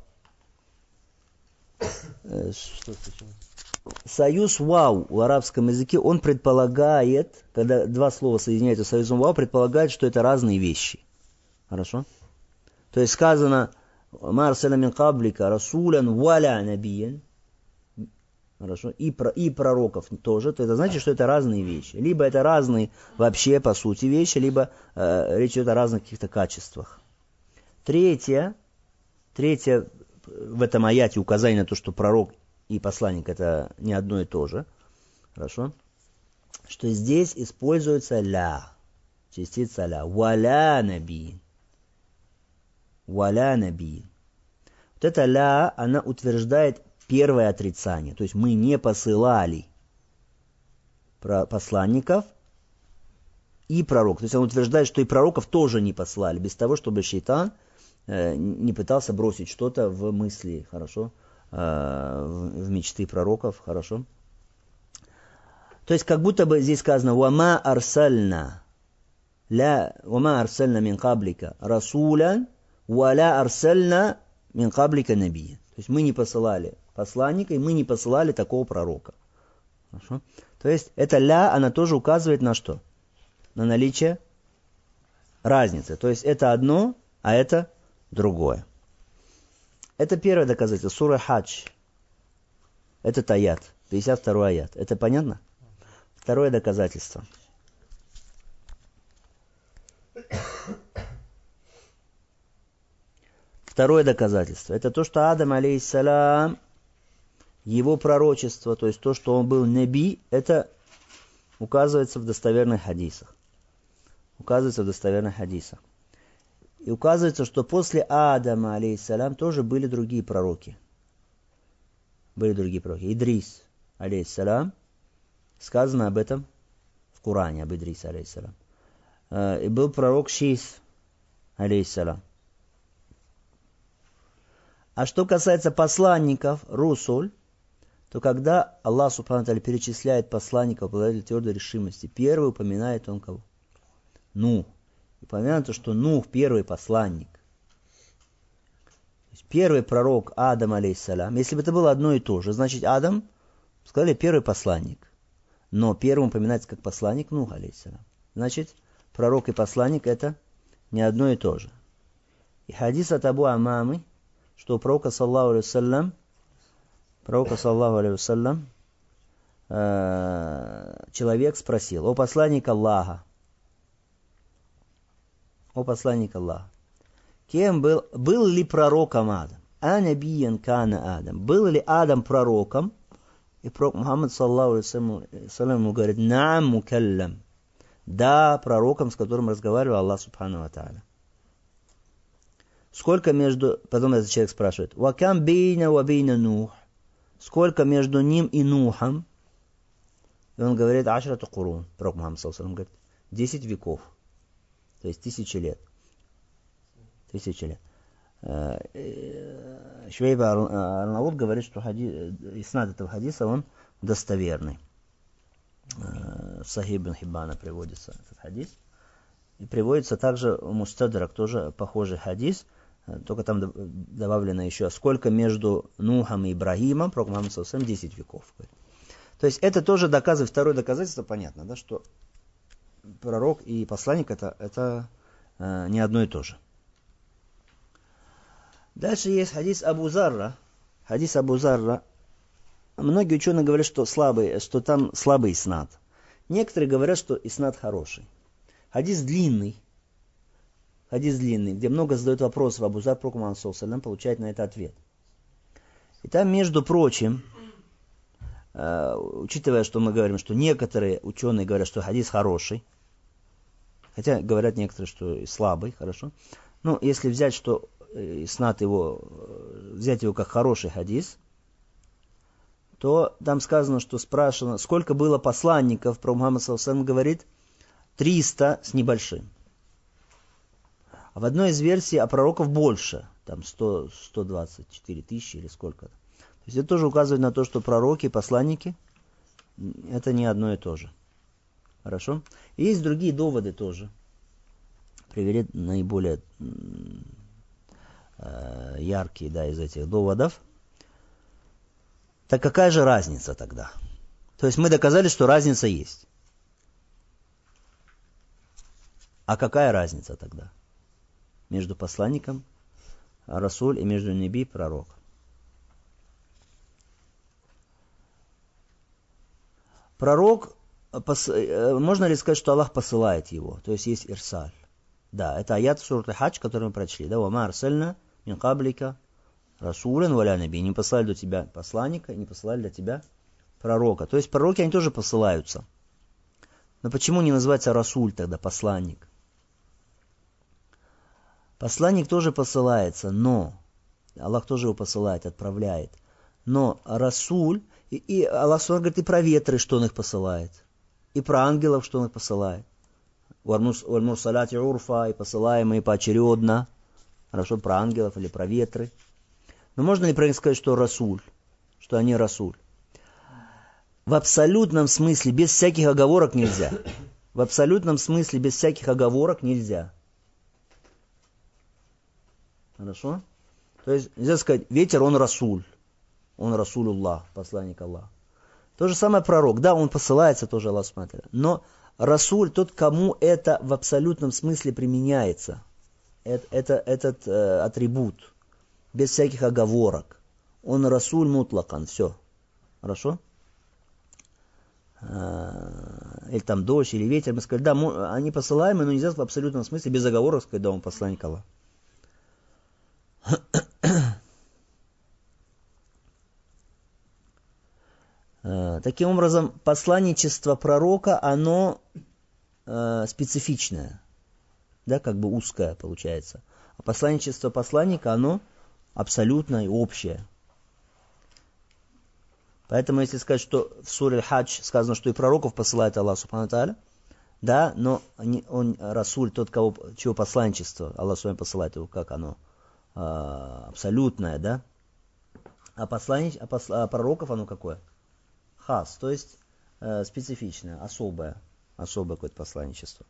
Союз вау в арабском языке, он предполагает, когда два слова соединяются союзом вау, предполагает, что это разные вещи. Хорошо? То есть сказано «Ма арсална мин каблика расулян валя набиян». Хорошо? И пророков тоже. То это значит, что это разные вещи. Либо это разные вообще по сути вещи, либо речь идет о разных каких-то качествах. Третье в этом аяте указание на то, что пророк и посланник это не одно и то же. Хорошо? Что здесь используется ля. Частица ля. Валя наби. Валя наби. Вот эта ля, она утверждает первое отрицание. То есть мы не посылали посланников и пророков. То есть он утверждает, что и пророков тоже не послали. Без того, чтобы шейтан не пытался бросить что-то в мысли, хорошо, в мечты пророков, хорошо. То есть как будто бы здесь сказано «Вама арсальна мин каблика расулян, валя арсальна мин каблика набия». То есть мы не посылали посланника, и мы не посылали такого пророка. Хорошо? То есть эта ля, она тоже указывает на что? На наличие разницы. То есть это одно, а это другое. Это первое доказательство. Сура Хадж. Это аят. 52 аят. Это понятно? Второе доказательство. Второе доказательство. Это то, что Адам, алейхиссалям, его пророчество, то есть то, что он был наби, это указывается в достоверных хадисах. Указывается в достоверных хадисах. И указывается, что после Адама, алейхиссалям, тоже были другие пророки. Были другие пророки. Идрис, алейхиссалям, сказано об этом в Коране, об Идрисе, алейхиссалям. И был пророк Шис, алейхиссалям. А что касается посланников, русуль, то когда Аллах Субхану ва Тааля перечисляет посланников, обладателей твердой решимости, первый упоминает он кого? Нух. Упомянуто, что Нух первый посланник. То есть первый пророк Адам, алейхиссалям. Если бы это было одно и то же, значит Адам, сказали, первый посланник. Но первым упоминается как посланник Нух, алейхиссалям. Значит, пророк и посланник это не одно и то же. И хадис от Абу Амамы, что у пророка, саллаху алейхи вассалям, человек спросил: о посланник Аллаха, кем был ли пророком Адам? А набиян кана Адам. Был ли Адам пророком? И пророк Мухаммад, саллаху алейхи вассалям, ему говорит: наам мукаллам. Да, пророком, с которым разговаривал Аллах Субхану ва Тааля. Сколько между... Потом этот человек спрашивает: «Вакам бейна ва бейна Нух». Сколько между ним и Нухом? И он говорит: «Ашрату курун». Пророк Мухаммад, саллаллаху алейхи вассалям, говорит: 10 веков. То есть 1000 лет. 1000 лет. Швейб Арнаут говорит, что иснад этого хадиса, он достоверный. Сахиб ибн Хиббана приводится этот хадис. И приводится также Мустадрак, тоже похожий хадис, только там добавлено еще, сколько между Нухом и Ибрагимом, пророк Мухаммад, саллаллаху алейхи вассалям, 10 веков. То есть это тоже доказывает, второе доказательство, понятно, да, что пророк и посланник это не одно и то же. Дальше есть хадис Абу Зарра. Хадис Абу Зарра. Многие ученые говорят, что там слабый иснад. Некоторые говорят, что иснад хороший. Хадис длинный, где много задают вопросов Абу Зар, пророк Мухаммад, саллаллаху алейхи вассалям, получает на это ответ. И там, между прочим, учитывая, что мы говорим, что некоторые ученые говорят, что хадис хороший, хотя говорят некоторые, что и слабый, хорошо. Но если взять, что иснад его, взять его как хороший хадис, то там сказано, что спрашивано, сколько было посланников, про Мухаммад ﷺ говорит, 300 с небольшим. А в одной из версий о пророков больше, там 124 тысячи или сколько-то. То есть это тоже указывает на то, что пророки, посланники, это не одно и то же. Хорошо? И есть другие доводы тоже. Привели наиболее яркие, да, из этих доводов. Так какая же разница тогда? То есть мы доказали, что разница есть. А какая разница тогда между посланником, Расуль, и между Наби, пророк? Пророк, можно ли сказать, что Аллах посылает его? То есть есть ирсаль. Да, это аят сурат Хадж, который мы прочли. Да, «Вама арсальна мин каблика расулен валя наби». Не послали до тебя посланника, не послали для тебя пророка. То есть пророки, они тоже посылаются. Но почему не называется расуль тогда, посланник? Посланник тоже посылается, но Аллах тоже его посылает, отправляет. Но расуль, и Аллах говорит и про ветры, что он их посылает. И про ангелов, что он их посылает. Валь-мурсаляти урфа, и посылаемые поочередно. Хорошо, про ангелов или про ветры. Но можно ли про них сказать, что расуль? Что они расуль? В абсолютном смысле, без всяких оговорок нельзя. В абсолютном смысле, без всяких оговорок нельзя. Хорошо? То есть, нельзя сказать, ветер, он расуль. Он расулюллах, посланник Аллаха. То же самое пророк. Да, он посылается тоже, Аллах смотрит. Но расуль, тот, кому это в абсолютном смысле применяется. Этот атрибут. Без всяких оговорок. Он расуль мутлакан. Все. Хорошо? Или там дождь, или ветер. Мы сказали, да, они посылаемые, но нельзя в абсолютном смысле без оговорок сказать, да, он посланник Аллаха. Таким образом, посланничество пророка, оно специфичное, да, как бы узкое получается. А посланничество посланника, оно абсолютное и общее. Поэтому, если сказать, что в суре Хадж сказано, что и пророков посылает Аллах Субхану Тааля, да, но он Расуль, тот, чего посланничество, Аллах с вами посылает его, как оно абсолютное, да. А пророков оно какое? Хас, то есть специфичное, особое какое-то посланничество.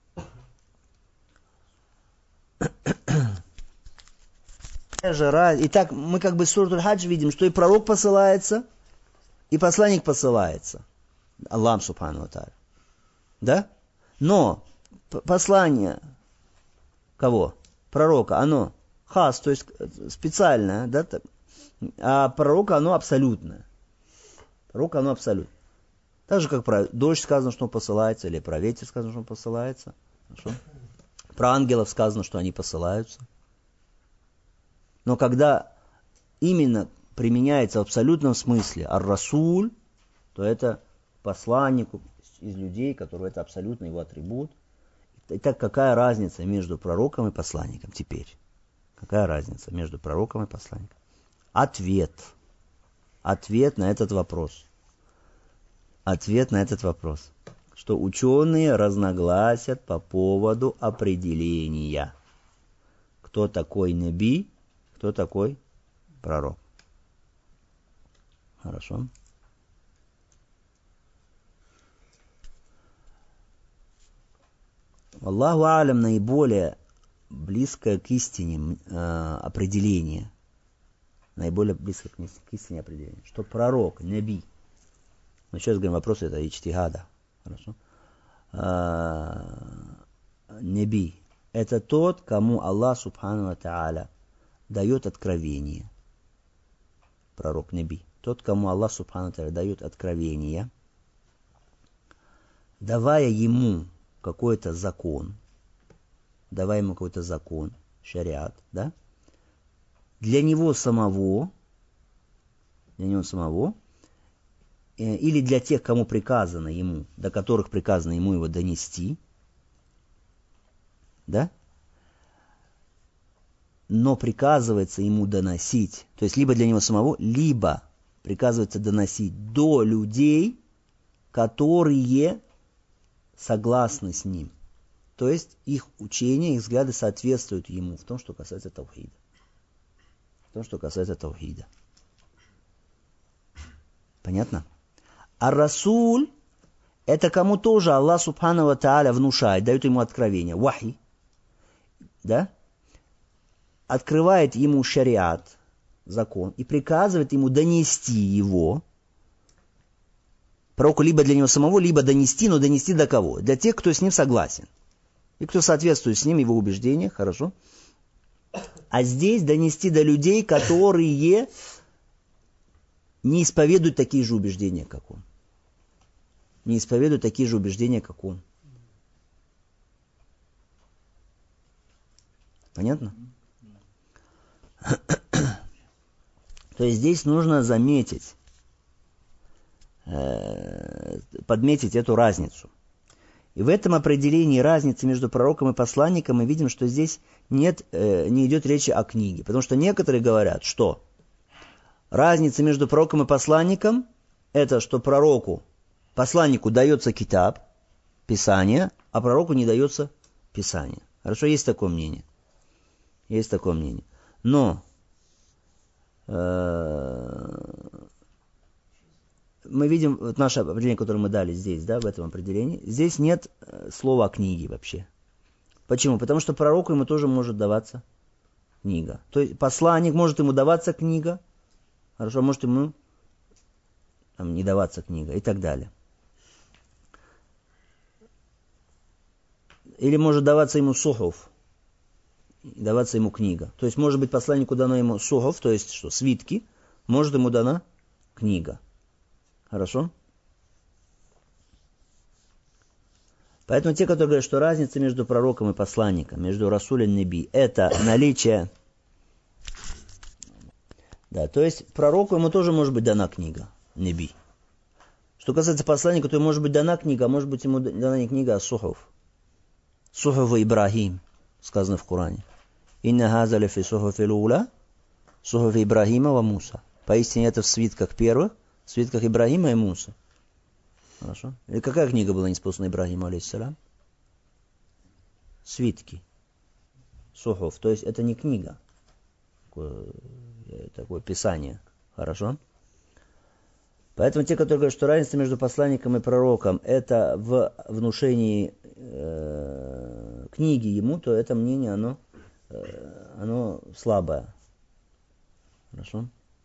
Итак, мы как бы в суре Хадж видим, что и пророк посылается, и посланник посылается. Аллах Субхану ва Тааля. Да? Но послание кого? Пророка, оно хас, то есть специальное, да? А пророка оно абсолютное. Пророка оно абсолютно. Так же, как про дождь сказано, что он посылается, или про ветер сказано, что он посылается. Хорошо? Про ангелов сказано, что они посылаются. Но когда именно применяется в абсолютном смысле ар-расуль, то это посланник из людей, который это абсолютно его атрибут. Итак, какая разница между пророком и посланником теперь? Какая разница между пророком и посланником? Ответ на этот вопрос. Ответ на этот вопрос. Что ученые разногласят по поводу определения. Кто такой наби, кто такой пророк. Хорошо. Аллаху алям, наиболее близкое к истине определение. Наиболее близко к истине определение. Что пророк, наби. Но сейчас говорим, вопрос это ичтихада. Хорошо. Наби. Это тот, кому Аллах Субхану ва Тааля дает откровение. Пророк наби. Тот, кому Аллах Субхану ва Тааля дает откровение, давая ему какой-то закон, шариат, да? Для него самого, или для тех, кому приказано ему, до которых приказано ему его донести, да? Но приказывается ему доносить, то есть либо для него самого, либо приказывается доносить до людей, которые согласны с ним. То есть их учения, их взгляды соответствуют ему в том, что касается таухида. В том, что касается таухида. Понятно? А Расуль, это кому тоже Аллах Субхану ва Тааля внушает, дает ему откровение, вахи, да? Открывает ему шариат, закон, и приказывает ему донести его, пророку либо для него самого, либо донести, но донести до кого? Для тех, кто с ним согласен. И кто соответствует с ним, его убеждениям, хорошо? А здесь донести до людей, которые не исповедуют такие же убеждения, как он. Не исповедуют такие же убеждения, как он. Понятно? То есть здесь нужно заметить, подметить эту разницу. И в этом определении разницы между пророком и посланником мы видим, что здесь не идет речи о книге. Потому что некоторые говорят, что разница между пророком и посланником – это что посланнику дается китаб, писание, а пророку не дается писание. Хорошо, есть такое мнение. Есть такое мнение. Но мы видим, вот наше определение, которое мы дали здесь, да, в этом определении, здесь нет слова о книге вообще. Почему? Потому что пророку ему тоже может даваться книга. То есть посланник может ему даваться книга, хорошо, может ему не даваться книга и так далее. Или может даваться ему сухуф, даваться ему книга. То есть может быть посланнику дано ему сухуф, то есть что, свитки, может ему дана книга. Хорошо? Поэтому те, которые говорят, что разница между пророком и посланником, между Расуль и Неби, это наличие... Да, то есть пророку ему тоже может быть дана книга, Неби. Что касается посланника, то ему может быть дана книга, а может быть ему дана не книга, а сухуф. Сухуф Ибрахим, сказано в Коране. Инна хаза лифи сухуф илула, сухуф Ибрахима ва Муса. Поистине это в свитках первых, в свитках Ибрахима и Мусы. Хорошо? Или какая книга была ниспослана Ибрахиму, алейхиссалям? Свитки. Сухуф. То есть это не книга. Такое писание. Хорошо? Поэтому те, которые говорят, что разница между посланником и пророком это в внушении книги ему, то это мнение, оно слабое. Хорошо?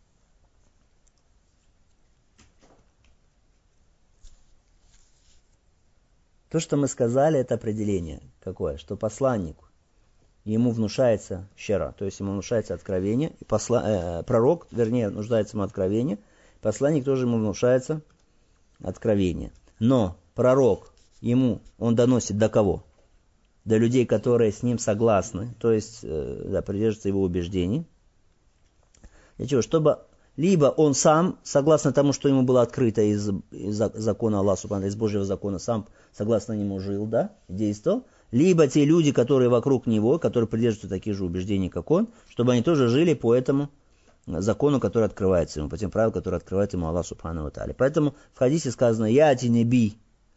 То, что мы сказали, это определение какое? Что посланнику ему внушается щера, то есть ему внушается откровение, и пророк, вернее, нуждается ему откровение, посланник тоже ему внушается откровение. Но пророк он доносит до кого? До людей, которые с ним согласны, то есть придерживаются его убеждений. Для чего? Чтобы либо он сам, согласно тому, что ему было открыто из закона Аллаха Субхану, из Божьего закона, сам согласно нему жил, да, действовал, либо те люди, которые вокруг него, которые придерживаются таких же убеждений, как он, чтобы они тоже жили по этому закону, который открывается ему, по тем правилам, которые открывает ему Аллах Субхану ва Тааля. Поэтому в хадисе сказано «Яти неби».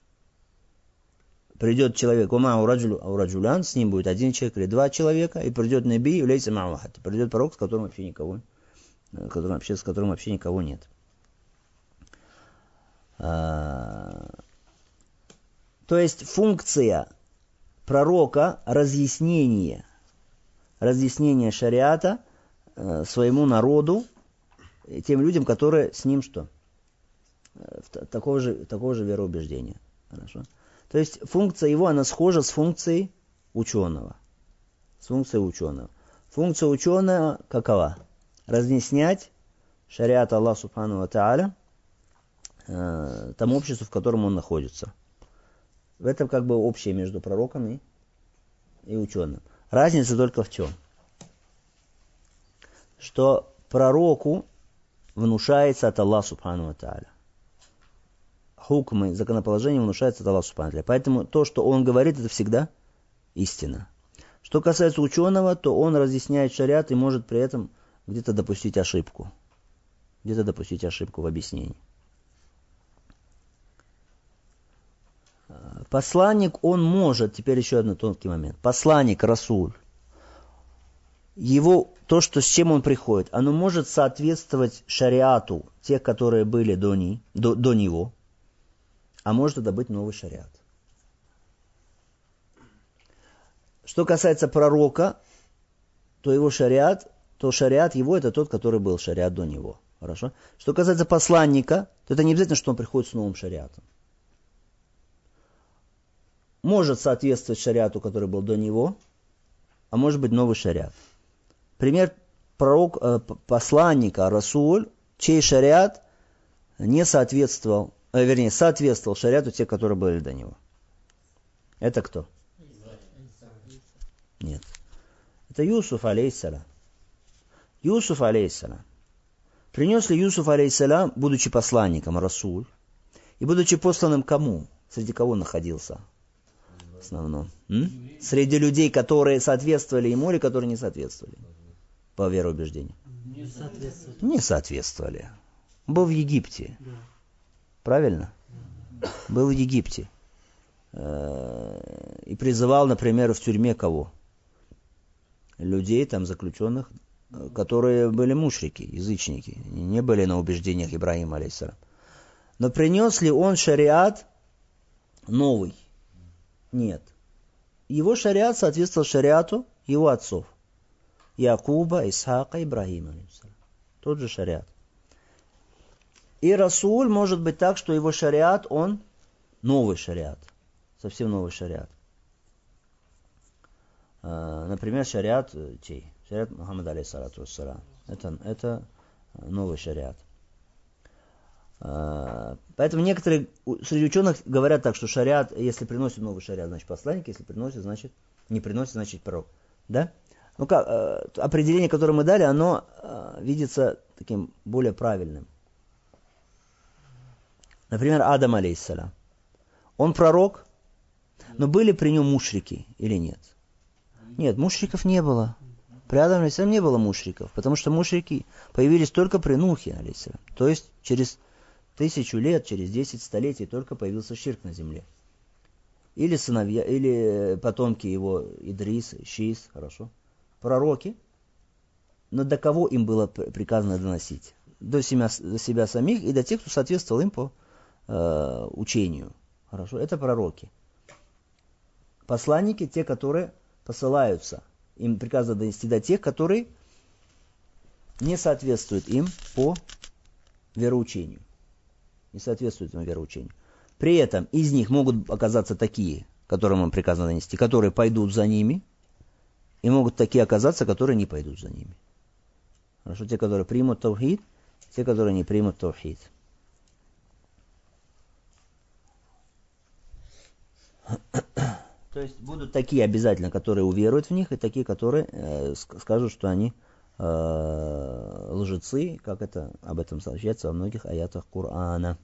Придет человек, аураджулян, с ним будет один человек или два человека, и придет неби, является ма'ахат. Придет пророк, с которым вообще никого нет. То есть функция пророка разъяснение шариата своему народу, тем людям, которые с ним что? Такого же вероубеждения. Хорошо? То есть функция его, она схожа с функцией ученого. Функция ученого какова? Разъяснять шариат Аллаха Субхану ва Тааля тому обществу, в котором он находится. В этом как бы общее между пророком и ученым. Разница только в чем? Что пророку внушается от Аллаха Субхану ва Тааля. Хукмы, законоположения внушаются от Аллаха Субхану ва Тааля. Поэтому то, что он говорит, это всегда истина. Что касается ученого, то он разъясняет шариат и может при этом где-то допустить ошибку. где-то допустить ошибку в объяснении. Посланник, он может, теперь еще один тонкий момент. Посланник, расуль, его, то, что, с чем он приходит, оно может соответствовать шариату тех, которые были до него, а может это быть новый шариат. Что касается пророка, то его шариат, то шариат его это тот, который был шариат до него. Хорошо? Что касается посланника, то это не обязательно, что он приходит с новым шариатом. Может соответствовать шариату, который был до него, а может быть новый шариат. Пример посланника, расуль, чей шариат не соответствовал, соответствовал шариату тех, которые были до него. Это кто? Нет. Это Юсуф, алейхиссалям. Юсуф, алейхиссалям. Принес ли Юсуф, алейхиссалям, будучи посланником, расуль, и будучи посланным кому? Среди кого находился? В основном. Среди людей, которые соответствовали ему или которые не соответствовали? По вероубеждению. Не соответствовали. Был в Египте. Да. Правильно? Да. Был в Египте. И призывал, например, в тюрьме кого? Людей, там, заключенных, которые были мушрики, язычники. Не были на убеждениях Ибрахима, алейхиссалям. Но принес ли он шариат новый? Нет. Его шариат соответствовал шариату его отцов. Якуба, Исхака, Ибрахима. Тот же шариат. И расуль может быть так, что его шариат, он новый шариат. Совсем новый шариат. Например, шариат чей? Шариат Мухаммада, алейхиссалату вассалям. Это новый шариат. Поэтому некоторые среди ученых говорят так, что шариат, если приносит новый шариат, значит посланник, если приносит, значит не приносит, значит пророк. Да? Ну как, определение, которое мы дали, оно видится таким более правильным. Например, Адам, алейхиссалям. Он пророк, но были при нем мушрики или нет? Нет, мушриков не было. При Адаме, алейхиссалям, не было мушриков, потому что мушрики появились только при Нухе, алейхиссалям. То есть через 1000 лет, через 10 столетий только появился ширк на земле. Или сыновья, или потомки его Идрис, Шис, хорошо. Пророки, но до кого им было приказано доносить? До себя самих и до тех, кто соответствовал им по учению. Хорошо, это пророки. Посланники, те, которые посылаются, им приказано донести до тех, которые не соответствуют им по вероучению. Не соответствуют им вероучению. При этом из них могут оказаться такие, которым им приказано донести, которые пойдут за ними, и могут такие оказаться, которые не пойдут за ними. Хорошо, те, которые примут таухид, те, которые не примут таухид. То есть будут такие обязательно, которые уверуют в них, и такие, которые скажут, что они лжецы, как это об этом сообщается во многих аятах Корана.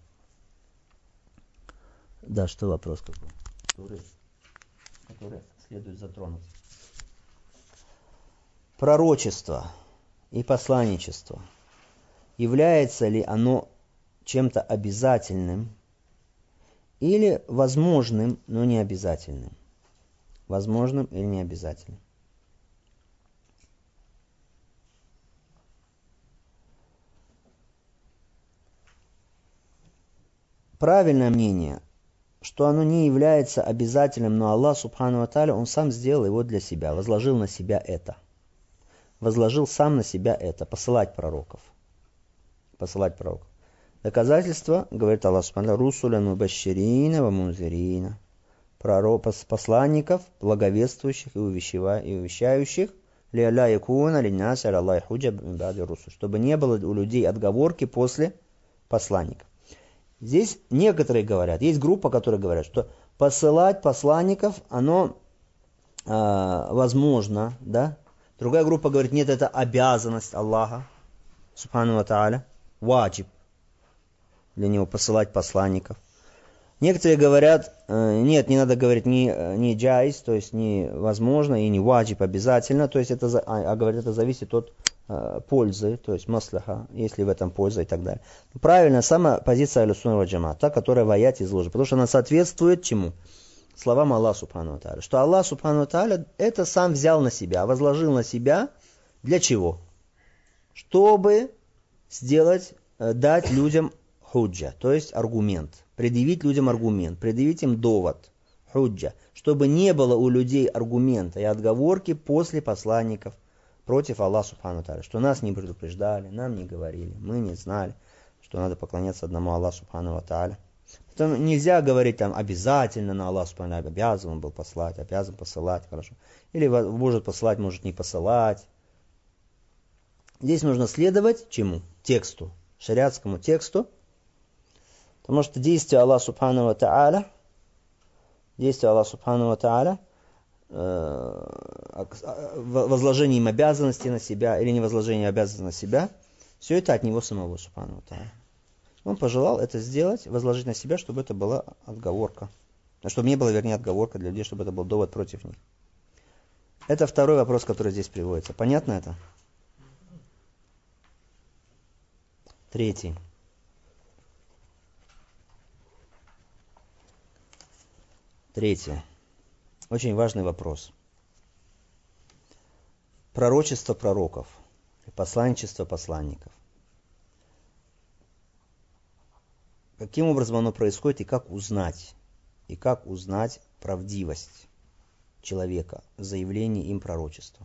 Да, что вопрос какой? Который следует затронуть. Пророчество и посланничество. Является ли оно чем-то обязательным или возможным, но не обязательным? Возможным или не обязательным? Правильное мнение, что оно не является обязательным, но Аллах, субхану ва тааля, Он сам сделал его для себя, возложил на себя это. Возложил сам на себя это, посылать пророков. Посылать пророков. Доказательство, говорит Аллах, субхану ва тааля, «Русулян мубашширина ва мунзирина». Посланников, благовествующих и увещающих, «Ли'алля якуна линнаси аля Аллахи худжа мин ба'ди русуль», чтобы не было у людей отговорки после посланников. Здесь некоторые говорят, есть группа, которые говорят, что посылать посланников, оно возможно, да? Другая группа говорит, нет, это обязанность Аллаха, субхану ва тааля, ваджиб для него посылать посланников. Некоторые говорят, нет, не надо говорить не джайз, то есть не возможно, и не ваджиб обязательно, то есть это, говорят, это зависит от пользы, то есть маслаха, если в этом польза и так далее. Правильно, сама позиция Ахлю-Сунна валь Джамаа, та, которая в аяте изложена, потому что она соответствует чему? Словам Аллаха Субхану ва Тааля. Что Аллах Субхану ва Тааля это сам взял на себя, возложил на себя для чего? Чтобы сделать, дать людям худжа, то есть аргумент, предъявить людям аргумент, предъявить им довод, худжа, чтобы не было у людей аргумента и отговорки после посланников против Аллаха Субхану ва Тааля, что нас не предупреждали, нам не говорили, мы не знали, что надо поклоняться одному Аллаху Субхану ва Тааля. Поэтому нельзя говорить там обязательно на Аллах Субхану ва Тааля, обязан он был послать, обязан посылать, хорошо. Или может посылать, может не посылать. Здесь нужно следовать чему? Тексту, шариатскому тексту. Потому что действие Аллаха Субхану ва Тааля, возложение им обязанностей на себя или невозложение обязанностей на себя, все это от него самого Субхану ва Тааля. Он пожелал это сделать, возложить на себя, чтобы это была отговорка. Чтобы не было, вернее, отговорка для людей, чтобы это был довод против них. Это второй вопрос, который здесь приводится. Понятно это? Третий. Очень важный вопрос. Пророчество пророков, посланничество посланников. Каким образом оно происходит и как узнать правдивость человека, заявление им пророчества.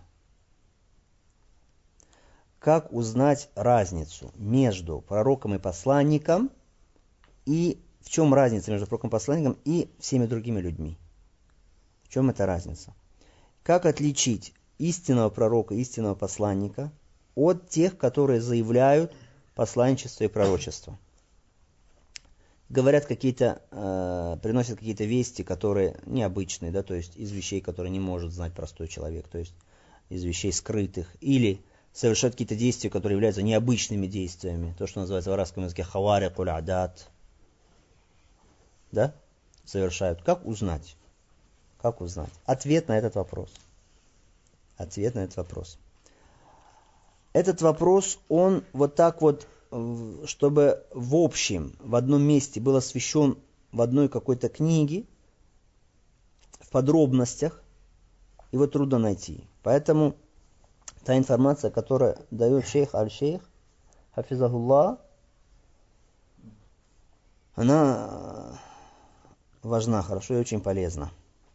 Как узнать разницу между пророком и посланником и в чем разница между пророком и посланником и всеми другими людьми? В чем эта разница? Как отличить истинного пророка, истинного посланника от тех, которые заявляют посланничество и пророчество? Говорят приносят какие-то вести, которые необычные, да, то есть из вещей, которые не может знать простой человек, то есть из вещей скрытых, или совершают какие-то действия, которые являются необычными действиями, то, что называется в арабском языке хаварик уль-адат, да, совершают. Как узнать? Ответ на этот вопрос. Этот вопрос, он вот так вот, чтобы в общем, в одном месте был освещен в одной какой-то книге, в подробностях, его трудно найти. Поэтому та информация, которую дает шейх аль-шейх, хафизахуллах, она важна, хорошо и очень полезна.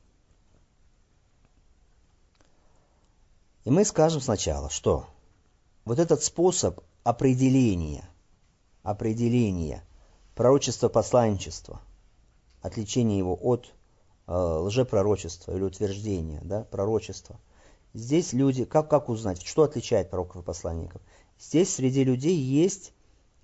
И мы скажем сначала, что вот этот способ определения пророчества, посланничества, отличения его от лжепророчества или утверждения, да, пророчества. Здесь люди, как узнать, что отличает пророков и посланников? Здесь среди людей есть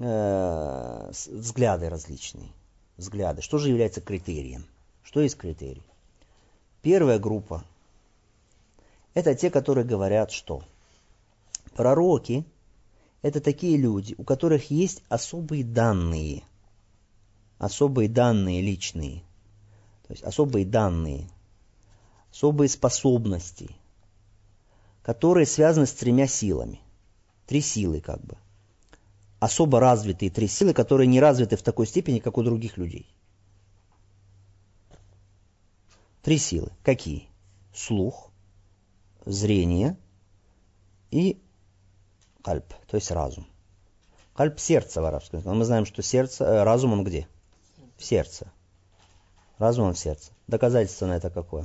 взгляды различные. Что же является критерием? Что есть критерий? Первая группа – это те, которые говорят, что пророки – это такие люди, у которых есть особые данные личные, то есть особые данные, особые способности, которые связаны с 3 силами. 3 силы как бы. Особо развитые 3 силы, которые не развиты в такой степени, как у других людей. 3 силы. Какие? Слух, зрение и кальб, то есть разум. Кальб – сердце в арабском языке. Мы знаем, что разум он где? В сердце. Разум он в сердце. Доказательство на это какое?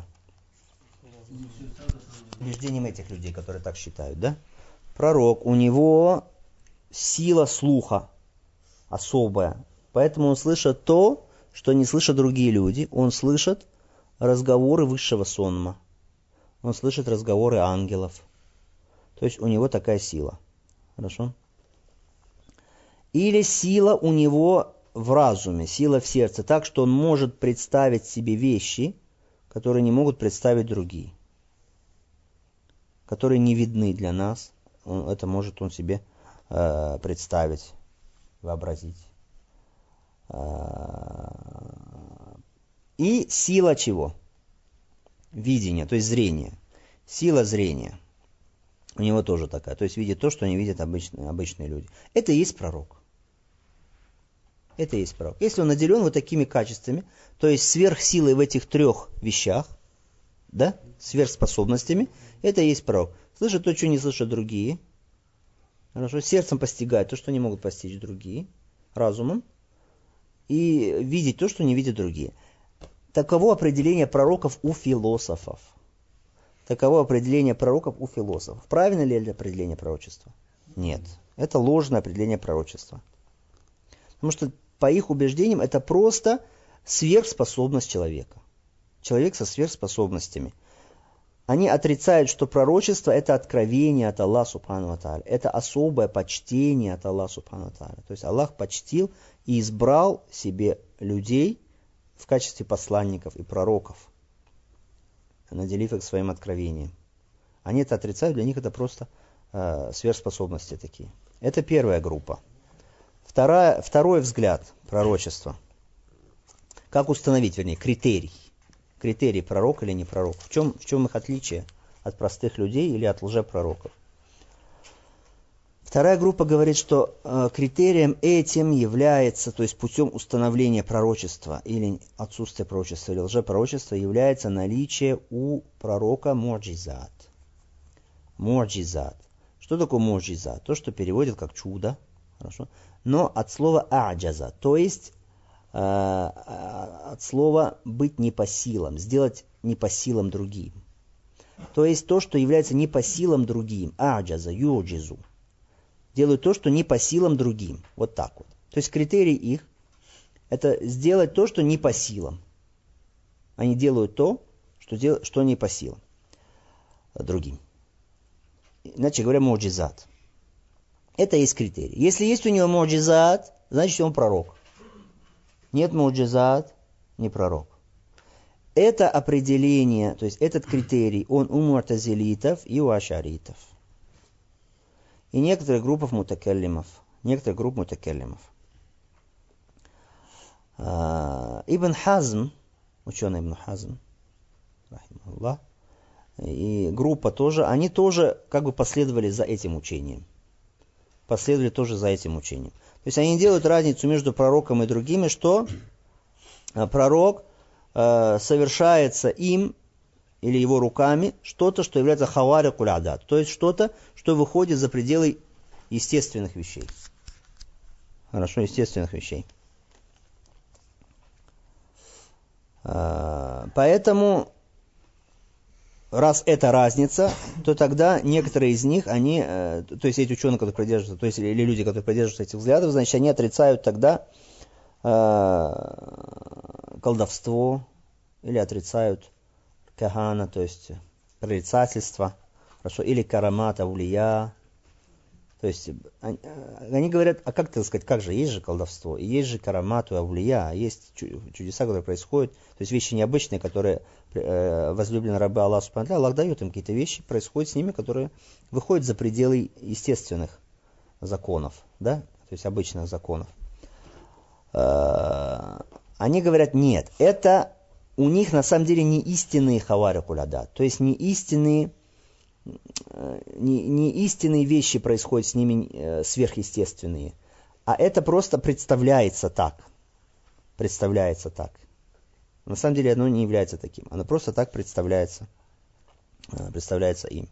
Убеждением этих людей, которые так считают, да? Пророк, у него сила слуха особая. Поэтому он слышит то, что не слышат другие люди. Он слышит разговоры высшего сонма. Он слышит разговоры ангелов. То есть у него такая сила. Хорошо? Или сила у него в разуме, сила в сердце, так что он может представить себе вещи, которые не могут представить другие, которые не видны для нас. Это может он себе представить, вообразить. И сила чего? Видения, то есть зрения. Сила зрения. У него тоже такая. То есть видит то, что не видят обычные люди. Это и есть пророк. Это и есть пророк. Если он наделен вот такими качествами, то есть сверхсилой в этих трех вещах, да, сверхспособностями, это и есть пророк. Слышит то, что не слышат другие. Хорошо. Сердцем постигает то, что не могут постичь другие. Разумом. И видеть то, что не видят другие. Таково определение пророков у философов. Таково определение пророков у философов. Правильно ли это определение пророчества? Нет. Это ложное определение пророчества. Потому что, по их убеждениям, это просто сверхспособность человека. Человек со сверхспособностями. Они отрицают, что пророчество – это откровение от Аллаха Субхану ва Тааля. Это особое почтение от Аллаха Субхану ва Тааля. То есть Аллах почтил и избрал себе людей в качестве посланников и пророков, наделив их своим откровением. Они это отрицают, для них это просто сверхспособности такие. Это первая группа. Второй взгляд пророчества. Как установить, вернее, критерий. Критерий, пророк или не пророк. В чем их отличие от простых людей или от лжепророков? Вторая группа говорит, что критерием этим является, то есть путем установления пророчества или отсутствия пророчества или лжепророчества, является наличие у пророка муджизат. Муджизат. Что такое муджизат? То, что переводят как чудо. Хорошо? Но от слова аджаза, то есть от слова быть не по силам, сделать не по силам другим. То есть то, что является не по силам другим. Аджаза, юджизу. Делают то, что не по силам другим. Вот так вот. То есть критерий их – это сделать то, что не по силам. Они делают то, что не по силам другим. Иначе говоря, муджизат. Это есть критерий. Если есть у него муджизат, значит он пророк. Нет муджизат, не пророк. Это определение, то есть этот критерий, он у му'тазилитов и у ашаритов. И некоторых групп мутакаллимов. Ибн Хазм, ученый Ибн Хазм, рахимахуллах, и группа тоже, они тоже как бы последовали за этим учением. То есть они делают разницу между пророком и другими, что пророк совершается им или его руками что-то, что является хаварикуль адат, то есть что-то, что выходит за пределы естественных вещей. Хорошо, естественных вещей. Поэтому, раз это разница, то тогда некоторые из них, они, то есть эти ученые, которые придерживаются, то есть или люди, которые придерживаются этих взглядов, значит, они отрицают тогда колдовство или отрицают кахана, то есть прорицательство, хорошо, или карамат, аулия. То есть они говорят, а как так сказать, как же, есть же колдовство, и есть же карамат и аулия, есть чудеса, которые происходят, то есть вещи необычные, которые возлюбленные рабы Аллаха Субхану ва Тааля, Аллах дает им какие-то вещи, происходят с ними, которые выходят за пределы естественных законов, да, то есть обычных законов. Они говорят, нет, это у них на самом деле не истинные хаварикуль адат, то есть не истинные вещи происходят с ними сверхъестественные, а это просто представляется так. На самом деле оно не является таким, оно просто так представляется им.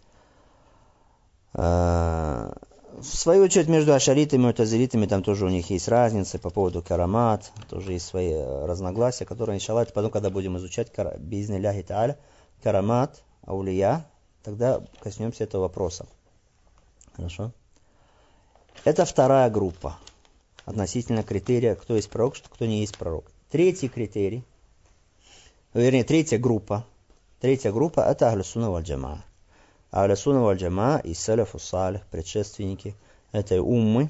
В свою очередь между ашаритами и му'тазилитами там тоже у них есть разницы по поводу карамат, тоже есть свои разногласия, которые, иншаллах, потом, когда будем изучать би'изни-лляхи та'аля, карамат, аулия, тогда коснемся этого вопроса. Хорошо? Это вторая группа относительно критерия, кто есть пророк, кто не есть пророк. Третий критерий, третья группа это ахлю-сунна валь-джамаа. Ахлю-сунна валь-джамаа и салафу салих, предшественники этой уммы,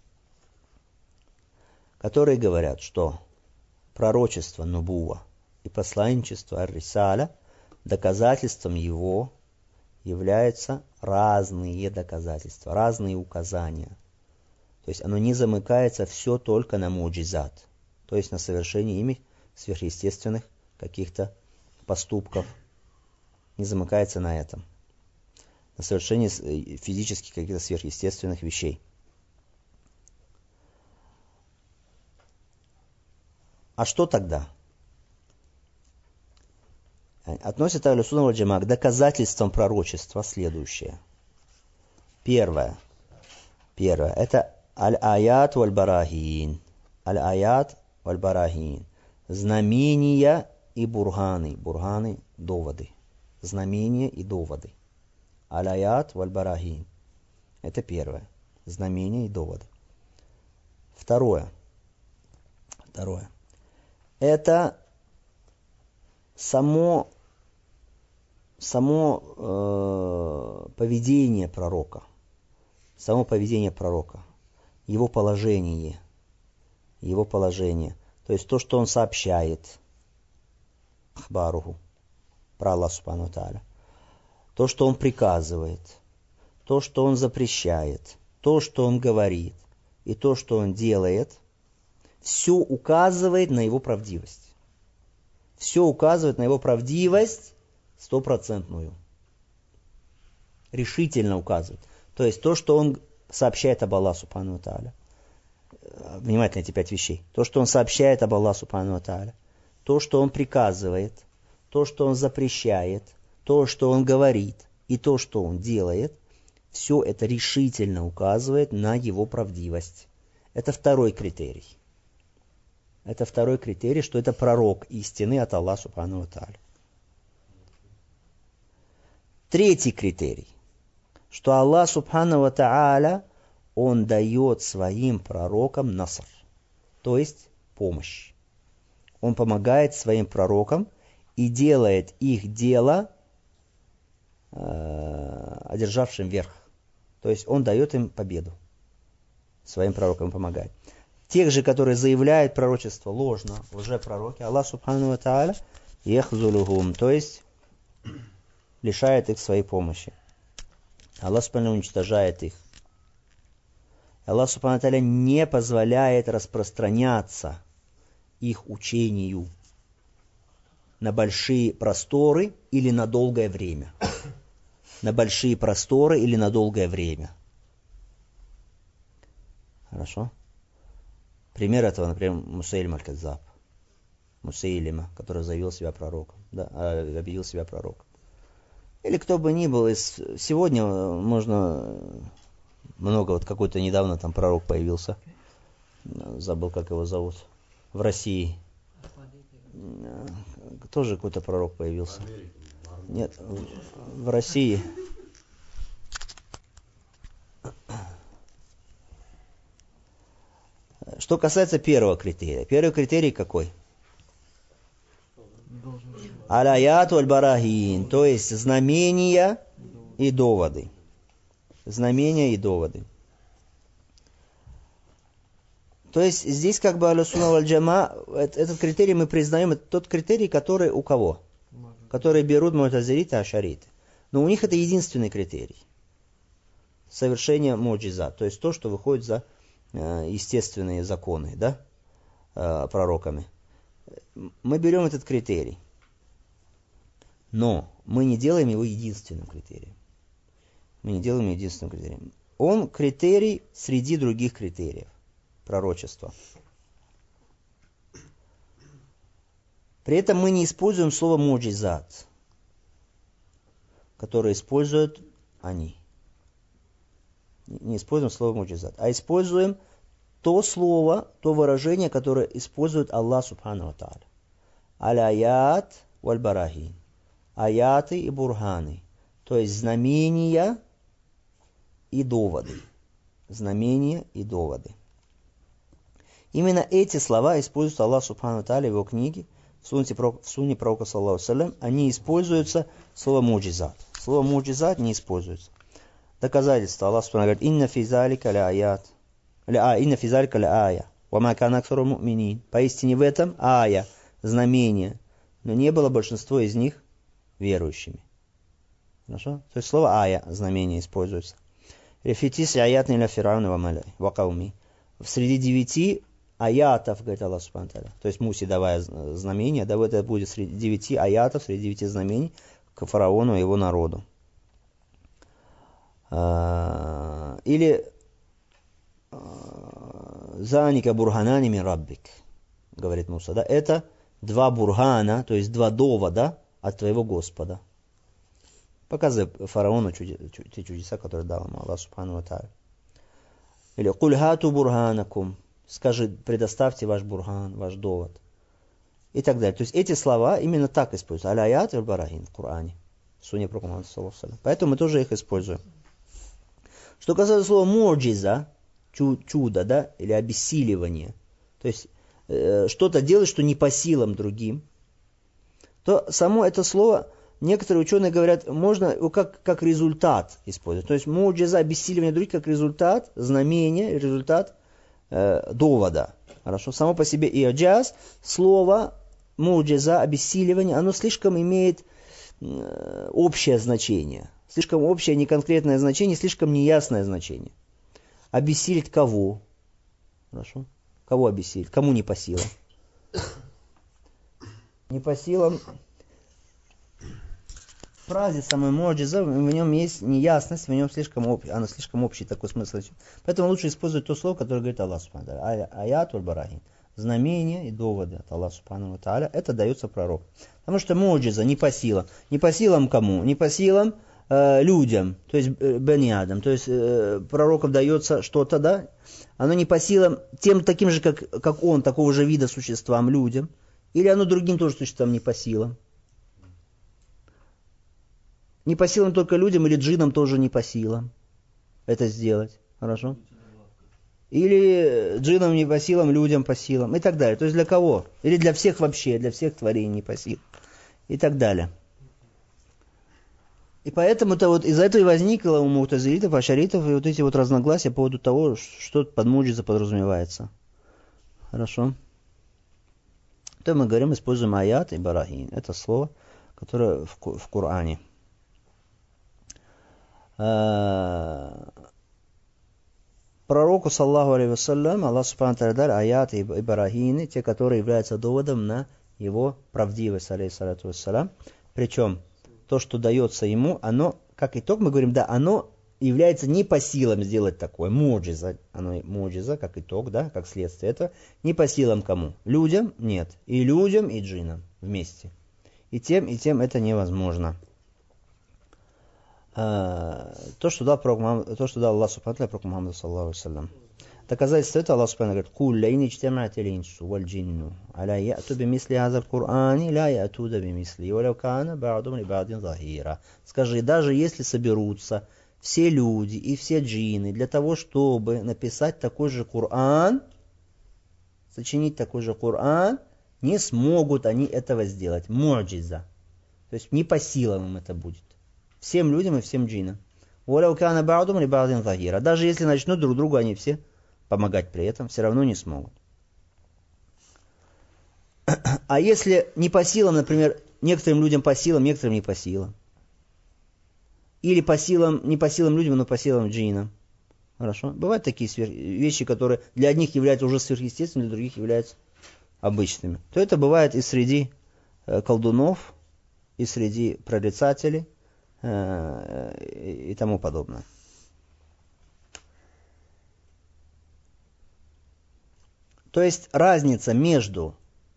которые говорят, что пророчество нубуа и посланничество ар-рисаля, доказательством его являются разные доказательства, разные указания. То есть оно не замыкается все только на муджизат, то есть на совершении ими сверхъестественных каких-то поступков. Не замыкается на этом. на совершение физических каких-то сверхъестественных вещей. А что тогда? Относят Ахлю-Сунна валь Джамаа к доказательствам пророчества следующее. Первое. Это аль-аят валь-барахин. Аль-аят валь-барахин. Знамения и бурганы. Бурганы – доводы. Знамения и доводы. Аль-аят валь-барахин. Это первое. Знамения и доводы. Второе. Это само поведение пророка. Само поведение пророка. Его положение. То есть то, что он сообщает. Ахбаруху. Про Аллах Субхану ва Тааля. То, что он приказывает. То, что он запрещает. То, что он говорит. И то, что он делает. Все указывает на его правдивость. Все указывает на его правдивость 100%. Решительно указывает. То есть то, что он сообщает об Аллаху Субхану ва Тааля. Внимательно эти 5 вещей. То, что он сообщает об Аллаху Субхану ва Тааля. То, что он приказывает. То, что он запрещает. То, что он говорит. И то, что он делает. Все это решительно указывает на его правдивость. Это второй критерий. Что это пророк истины от Аллаха Субхану ва Тааля. Третий критерий, что Аллах Субхану ва Тааля, Он дает своим пророкам наср, то есть помощь. Он помогает своим пророкам и делает их дело одержавшим верх. То есть Он дает им победу. Своим пророкам помогает. Тех же, которые заявляют пророчество ложно, лжепророки, Аллах Субхану ва Тааля яхзулухум, то есть лишает их своей помощи. Аллах Субхану уничтожает их. Аллах Субхану ва Тааля не позволяет распространяться их учению на большие просторы или на долгое время. На большие просторы или на долгое время. Хорошо? Пример этого, например, Мусайлим аль-Каззаб. Мусайлима, который заявил себя пророком, да, объявил себя пророком. Или кто бы ни был, сегодня можно много, вот какой-то недавно там пророк появился, забыл, как его зовут, в России. Тоже какой-то пророк появился. Нет, в России. Что касается первого критерия. Первый критерий какой? Аль-аят валь-барахин, то есть знамения и доводы. Знамения и доводы. То есть здесь как бы Ахлю-Сунна валь Джамаа, этот критерий мы признаем, это тот критерий, который у кого? Которые берут му'тазилиты, ашариты. Но у них это единственный критерий. Совершение му'джизат, то есть то, что выходит за естественные законы, да, пророками. Мы берем этот критерий, но мы не делаем его единственным критерием. Он критерий среди других критериев пророчества. При этом мы не используем слово му'джизат, которое используют они. Не используем слово му'джизат, а используем то слово, то выражение, которое использует Аллах Субхану ва Тааля. Аль-аят валь-барахин. Аяты и бурганы. То есть знамения и доводы. Знамения и доводы. Именно эти слова использует Аллах Субхану ва Тааля в его книге, в сунне пророка саллаллаху алейхи ва саллям. Они используются слово му'джизат. Слово му'джизат не используется. Доказательство. Аллах Субхану говорит: «Инна фи залика ля-аят». «Инна фи залика ля-ая». «Ва ма кана аксару му'минин». Поистине в этом ая, знамение. Но не было большинство из них верующими. Хорошо? То есть слово ая, знамение, используется. «Рефитис аятни ля фирауна ва маляй ва кауми». Среди 9 аятов, говорит Аллах Субхану ва Тааля. То есть Мусе давая знамение, да, это будет среди 9 аятов, среди 9 знамений к фараону и его народу. Или «Заника бурханани мин раббик», говорит Муса. Да? Это два бургана, то есть два довода от твоего Господа. Показывай фараону те чудеса, которые дал ему Аллах Субхану ва Тааля. Или «Куль хату бурханакум», скажи, предоставьте ваш бурган, ваш довод. И так далее. То есть эти слова именно так используются. Аль-аят аль-барахин в Коране. В Сунне про Мухаммада саллаллаху алейхи ва саллям. Поэтому мы тоже их используем. Что касается слова муджиза, чудо, да, или обессиливание, то есть что-то делать, что не по силам другим, то само это слово, некоторые ученые говорят, можно как результат использовать. То есть муджиза, обессиливание других, как результат знамения, результат довода. Хорошо, само по себе иджаз, слово муджиза, обессиливание, оно слишком имеет общее значение. Слишком общее, неконкретное значение, слишком неясное значение. Обессилить кого? Хорошо. Кого обессилить? Кому не по силам? Не по силам. В фразе самой муджиза, в нем есть неясность, в нем она слишком общий такой смысл. Поэтому лучше использовать то слово, которое говорит Аллах Субхану ва Тааля. Аят аль-барахин. Знамения и доводы от Аллаха Субхану ва Тааля. Это дается пророку. Потому что муджиза не по силам. Не по силам кому? Не по силам людям, то есть бани Адам, то есть пророкам дается что-то, да, оно не по силам тем таким же, как он, такого же вида существам, людям, или оно другим тоже существам не по силам. Не по силам только людям, или джинам тоже не по силам это сделать, хорошо? Или джинам не по силам, людям по силам, и так далее. То есть для кого? Или для всех вообще, для всех творений не по силам, и так далее. И поэтому-то вот из-за этого и возникло у мутазилитов, ашаритов и вот эти вот разногласия по поводу того, что под муджиза подразумевается. Хорошо. То мы говорим, используем аят и барахин. Это слово, которое в Коране. Пророку, саллаху алейхи вассалям, Аллах субхану ва тааля, аят и барахины, те, которые являются доводом на его правдивость, алейхиссалату вассалям. Причем то, что дается ему, оно, как итог, мы говорим, да, оно является не по силам сделать такое. Муджиза, оно муджиза, как итог, да, как следствие этого, не по силам кому? Людям? Нет. И людям, и джинам вместе. И тем это невозможно. То, что дал Аллах Субхану ва Тааля пророку Мухаммаду саллаллаху алейхи ва саллям. Доказательство это Аллах Субхану говорит: «Куль лейни иджтама'ат аль-инсу валь-джинну аля я'ту бимисли хазал Кур'ани ла я'туда бимисли валяу кана ба'дум ли ба'дин захира». Скажи, даже если соберутся все люди и все джинны для того, чтобы написать такой же Кур'ан, сочинить такой же Кур'ан, не смогут они этого сделать. Муджиза. То есть не по силам им это будет. Всем людям и всем джиннам. Валяу кана ба'дум ли ба'дин захира. Даже если начнут друг другу они все помогать при этом, все равно не смогут. А если не по силам, например, некоторым людям по силам, некоторым не по силам. Или по силам, не по силам людям, но по силам джиннам. Хорошо? Бывают такие вещи, которые для одних являются уже сверхъестественными, для других являются обычными. То это бывает и среди колдунов, и среди прорицателей, и тому подобное. То есть разница между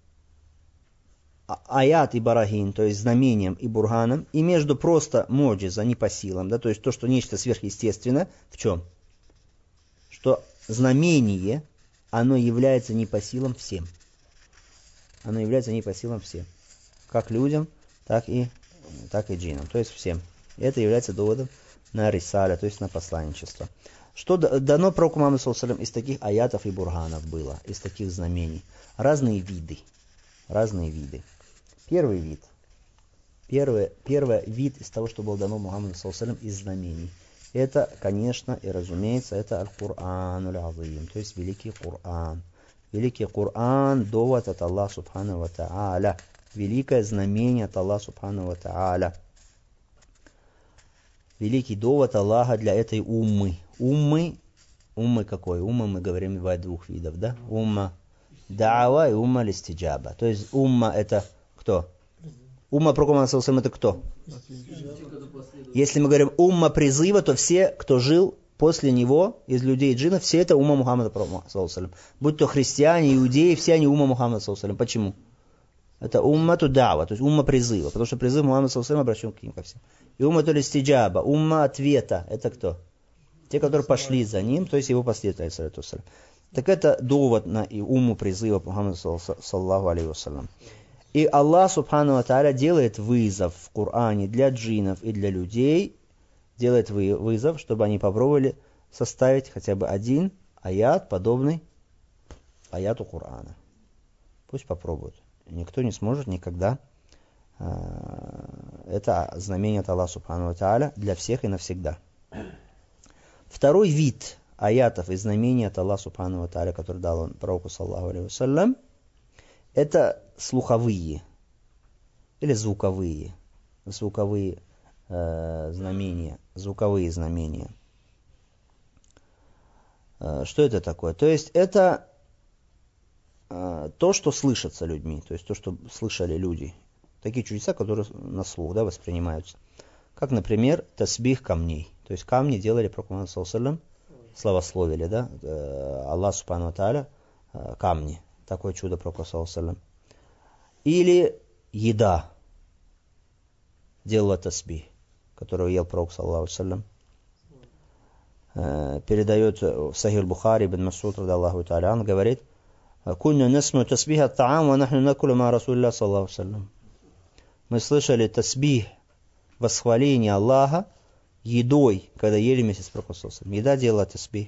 аят и барахин, то есть знамением и бурганом, и между просто муджиза, не по силам, да, то есть то, что нечто сверхъестественное, в чем? Что знамение, оно является не по силам всем. Оно является не по силам всем. Как людям, так и джиннам, то есть всем. И это является доводом на рисаля, то есть на посланничество. Что дано пророку Мухаммаду саллаллаху алейхи ва саллям из таких аятов и бурганов было, из таких знамений? Разные виды. Первый вид из того, что было дано Мухаммаду саллаллаху алейхи ва саллям из знамений. Это, конечно, и разумеется, это Аль-Кур'ан Аль-Азим, то есть Великий Кур'ан. Великий Кур'ан, довод от Аллаха Субхану ва Тааля. Великое знамение от Аллаха Субхану ва Тааля. Великий довод Аллаха для этой уммы. Уммы какой? Умма мы говорим бывает двух видов, да? Умма да'ава и умма листиджаба. То есть умма это кто? Умма пророка Мухаммада это кто? Если мы говорим умма призыва, то все, кто жил после него, из людей и джиннов, все это умма Мухаммада, будь то христиане, иудеи, все они умма Мухаммада. Почему? Это умма тудава, то есть умма призыва, потому что призыв Мухаммада обращен к ним ко всем. И умма тулистиджаба, умма ответа, это кто? Те, которые пошли за ним, то есть его последователи. Так это довод на умму призыва Мухаммада, саллаху алейхи вассалям. И Аллах, субхану ва тааля, делает вызов в Коране для джиннов и для людей, делает вызов, чтобы они попробовали составить хотя бы один аят, подобный аяту Корана. Пусть попробуют. Никто не сможет никогда. Это знамение от Аллаха, субхану ва тааля, для всех и навсегда. Второй вид аятов и знамений от Аллаха, субхану ва тааля, который дал он пророку, саллаху алейхи вассалям, это слуховые или звуковые знамения. Что это такое? То есть это то, что слышится людьми, то есть то, что слышали люди. Такие чудеса, которые на слух, да, воспринимаются. Как, например, тасбих камней. То есть камни делали пророк Мухаммад саллаллаху алейхи ва саллям, славословили, да, Аллах субхану ва тааля, камни. Такое чудо пророка саллаллаху алейхи ва саллям. Или еда делала тасбих, которую ел пророк саллаллаху алейхи ва саллям. Передает в Сахих Бухари ибн Мас'уд радаллаху тааля, он говорит: «Кунна насму тасбиха ат-таам ва нахну накулу ма Расулиллах саллаллаху алейхи ва саллям». Мы слышали тасбих, восхваление Аллаха, едой, когда ели вместе с пророком саллаллаху алейхи ва саллям. Еда делала тасбих.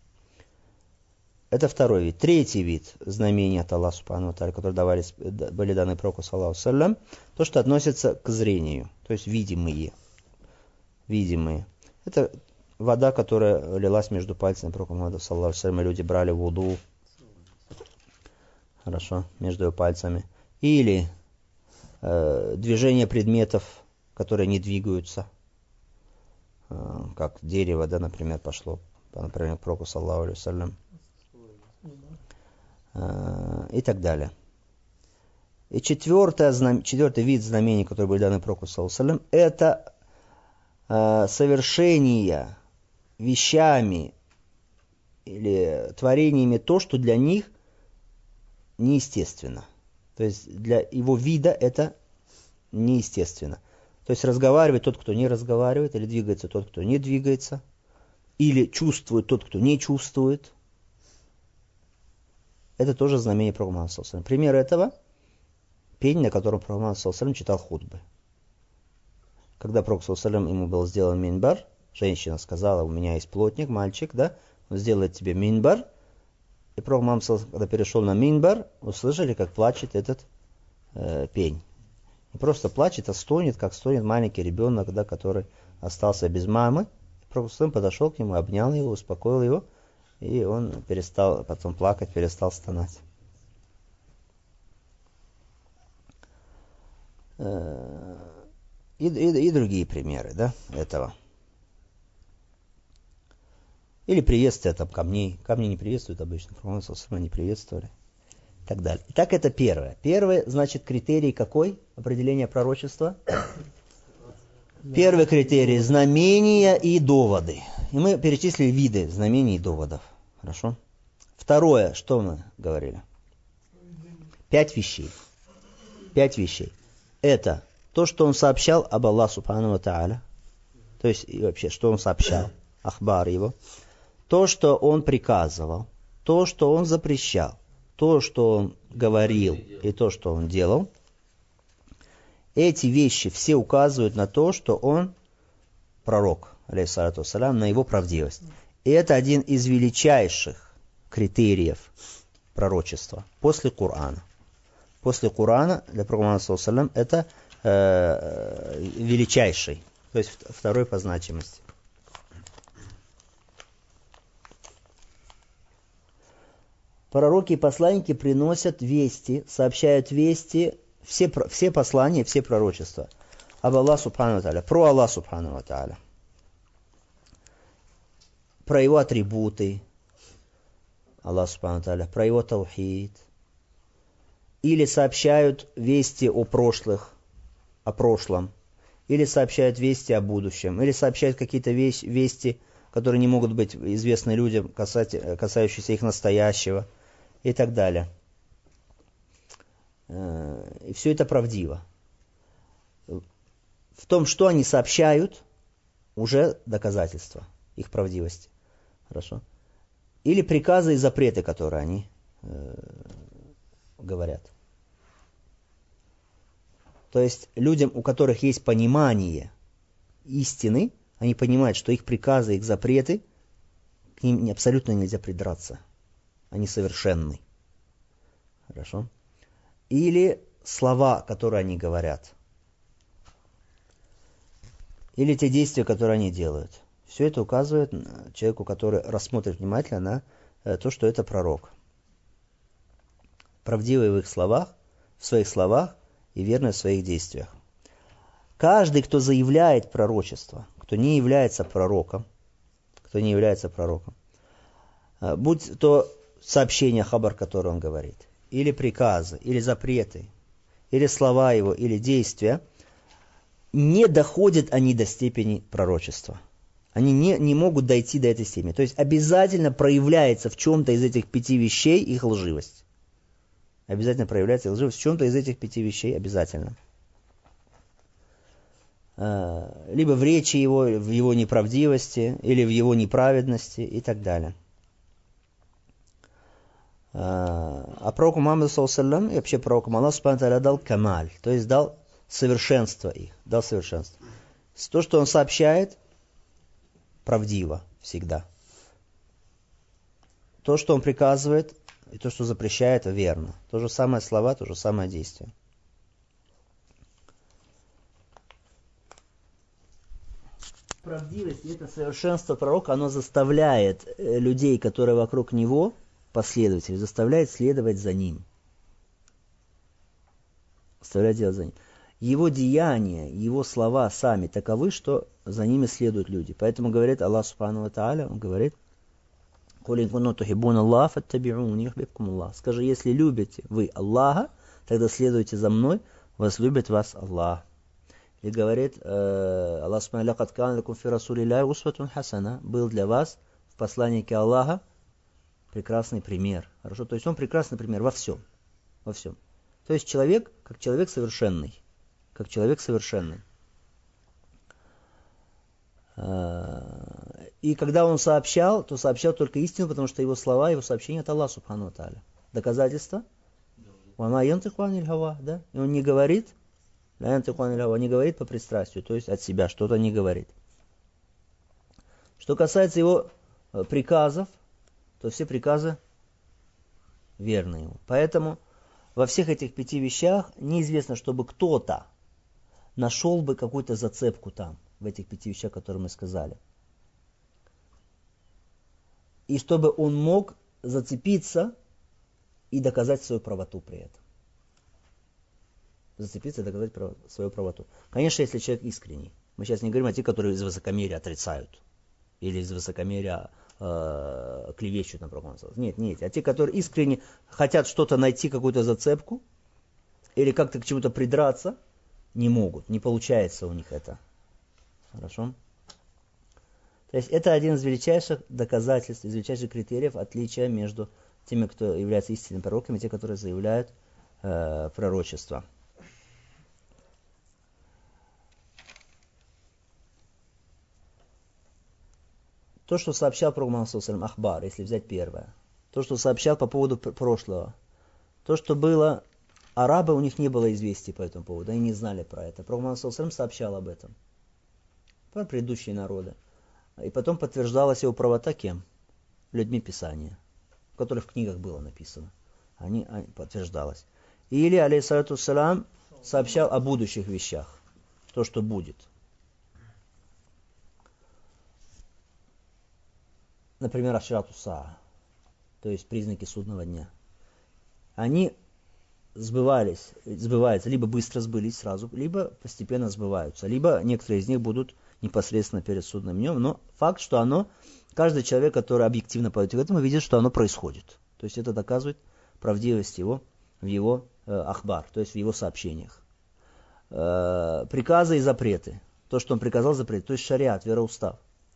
Это второй вид. Третий вид знамения от Аллаха, субхану ва тааля, которые были даны пророку саллаллаху алейхи ва саллям, то, что относится к зрению, то есть видимые. Это вода, которая лилась между пальцами пророка Мухаммада, саллаллаху алейхи ва саллям, и люди брали вуду, хорошо, между его пальцами. Или движение предметов, которые не двигаются, как дерево, да, например, пошло, например, к пророку, саллаллаху алейхи ва саллям. И так далее. И четвертый вид знамений, которые были даны пророку, саллаллаху алейхи ва саллям, это совершение вещами или творениями то, что для них неестественно. То есть для его вида это неестественно. То есть разговаривает тот, кто не разговаривает, или двигается тот, кто не двигается, или чувствует тот, кто не чувствует. Это тоже знамение пророка Мухаммада саллаллаху алейхи ва саллям. Пример этого — пень, на котором пророк Мухаммад саллаллаху алейхи ва саллям читал хутбы. Когда пророк саллаллаху алейхи ва саллям, ему был сделан минбар, женщина сказала: у меня есть плотник, мальчик, да, он сделает тебе минбар. И пророк Мухаммад саллаллаху алейхи ва саллям, когда перешел на минбар, услышали, как плачет этот пень. Не просто плачет, а стонет, как стонет маленький ребенок, да, который остался без мамы. Пророк саллаллаху алейхи ва саллям подошел к нему, обнял его, успокоил его, и он перестал потом плакать, перестал стонать. И другие примеры, да, этого. Или приветствие там камней. Камни не приветствуют обычно, пророк саллаллаху алейхи ва саллям не приветствовали. И так далее. Итак, это первое. Первый, значит, критерий какой? Определение пророчества. Первый критерий — знамения и доводы. И мы перечислили виды знамений и доводов. Хорошо? Второе, что мы говорили? 5 вещей. 5 вещей. Это то, что он сообщал об Аллахе субхану ва тааля. То есть, и вообще, что он сообщал, ахбар его. То, что он приказывал. То, что он запрещал. То, что он говорил, и то, что он делал. Эти вещи все указывают на то, что он пророк, алейхиссалату вассалям, на его правдивость. И это один из величайших критериев пророчества после Корана. После Корана для пророка саллаллаху алейхи ва саллям это величайший, то есть второй по значимости. Пророки и посланники приносят вести, сообщают вести, все послания, все пророчества об Аллахе субхану ва тааля, про Аллаха субхану ва тааля, про его атрибуты Аллаха субхану ва тааля, про его таухид, или сообщают вести о прошлых о прошлом, или сообщают вести о будущем, или сообщают какие-то вести, которые не могут быть известны людям, касающиеся их настоящего, и так далее. И все это правдиво. В том, что они сообщают, уже доказательство их правдивости. Хорошо? Или приказы и запреты, которые они говорят. То есть людям, у которых есть понимание истины, они понимают, что их приказы, их запреты, к ним абсолютно нельзя придраться. Они совершенны. Хорошо? Или слова, которые они говорят. Или те действия, которые они делают. Все это указывает человеку, который рассмотрит внимательно на то, что это пророк. Правдивый в их словах, в своих словах и верный в своих действиях. Каждый, кто заявляет пророчество, кто не является пророком, будь то сообщение, хабар, который он говорит, или приказы, или запреты, или слова его, или действия, не доходят они до степени пророчества. Они не могут дойти до этой степени. То есть обязательно проявляется в чем-то из этих 5 вещей их лживость. Обязательно проявляется лживость в чем-то из этих 5 вещей, обязательно. Либо в речи его, в его неправдивости, или в его неправедности и так далее. А пророку Мухаммаду саллаллаху и вообще пророку Аллах субхану ва тааля дал камаль, то есть дал совершенство их, дал совершенство. То, что он сообщает, правдиво всегда. То, что он приказывает, и то, что запрещает, верно. То же самое слова, то же самое действие. Правдивость и это совершенство пророка, оно заставляет людей, которые вокруг него, последователей, заставляет следовать за ним. Заставляет делать за ним. Его деяния, его слова сами таковы, что за ними следуют люди. Поэтому говорит Аллах субхану ва тааля, он говорит: скажи, если любите вы Аллаха, тогда следуйте за мной, возлюбит вас Аллах. И говорит Аллах субхану ва тааля: был для вас в посланнике Аллаха прекрасный пример. Хорошо? То есть он прекрасный пример во всем. Во всем. То есть человек, как человек совершенный. Как человек совершенный. И когда он сообщал, то сообщал только истину, потому что его слова, его сообщения от Аллаха субхану ва тааля. Доказательство? Да? И он не говорит, не говорит по пристрастию, то есть от себя что-то не говорит. Что касается его приказов, то все приказы верны ему. Поэтому во всех этих 5 вещах неизвестно, чтобы кто-то нашел бы какую-то зацепку там, в этих 5 вещах, которые мы сказали. И чтобы он мог зацепиться и доказать свою правоту при этом. Зацепиться и доказать свою правоту. Конечно, если человек искренний. Мы сейчас не говорим о тех, которые из высокомерия отрицают. Или из высокомерия клевещут на пророка. Нет. А те, которые искренне хотят что-то найти, какую-то зацепку, или как-то к чему-то придраться, не могут. Не получается у них это. Хорошо? То есть это один из величайших доказательств, из величайших критериев отличия между теми, кто является истинными пророками, и те, которые заявляют пророчество. То, что сообщал пророк Мухаммад Ахбар, если взять первое. То, что сообщал по поводу прошлого. То, что было... Арабы, у них не было известий по этому поводу, они не знали про это. Пророк Мухаммад сообщал об этом. Про предыдущие народы. И потом подтверждалась его правота кем? Людьми Писания, в которых в книгах было написано. Они подтверждалось. Или, алейхиссалату вассалям, сообщал о будущих вещах. То, что будет. Например, ашрату саа, то есть признаки судного дня. Они сбываются, либо быстро сбылись сразу, либо постепенно сбываются, либо некоторые из них будут непосредственно перед судным днем, но факт, что каждый человек, который объективно подойдет к этому, видит, что оно происходит. То есть это доказывает правдивость его в его ахбар, то есть в его сообщениях. приказы и запреты. То, что он приказал, запретить. То есть шариат, вероустав.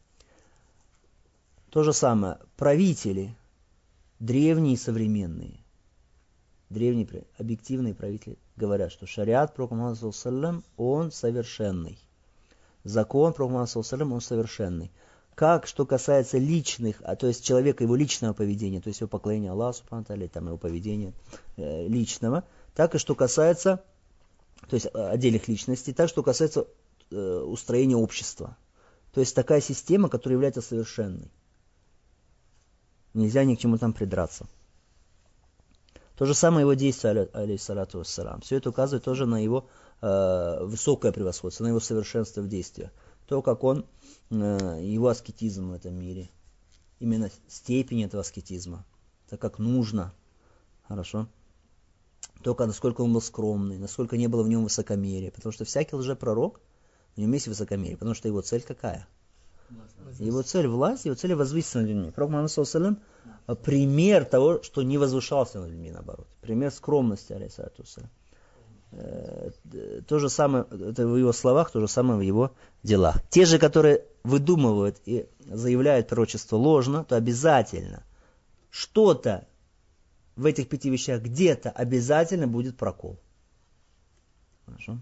То же самое. Правители, древние и современные, древние объективные правители говорят, что шариат пророка Мухаммада ﷺ, он совершенный. Закон пророка Мухаммада ﷺ, он совершенный. Как, что касается личных, то есть человека, его личного поведения, то есть его поклонения Аллаху, субхану ва тааля, там его поведения личного, так и что касается, то есть отдельных личностей, так что касается устроения общества. То есть такая система, которая является совершенной. Нельзя ни к чему там придраться. То же самое его действие, алейхиссалату вассалам. Все это указывает тоже на его высокое превосходство, на его совершенство в действиях. То, как он, его аскетизм в этом мире. Именно степень этого аскетизма. Так как нужно. Хорошо. То, насколько он был скромный, насколько не было в нем высокомерия. Потому что всякий лжепророк, в нем есть высокомерие. Потому что его цель какая? Его цель власть, его цель возвыситься над людьми. Пророк Мухаммад ﷺ пример того, что не возвышался над людьми, наоборот. Пример скромности, алейхиссалату вассалям. То же самое, это в его словах, то же самое в его делах. Те же, которые выдумывают и заявляют пророчество ложно, то обязательно что-то в этих 5 вещах где-то обязательно будет прокол. Хорошо?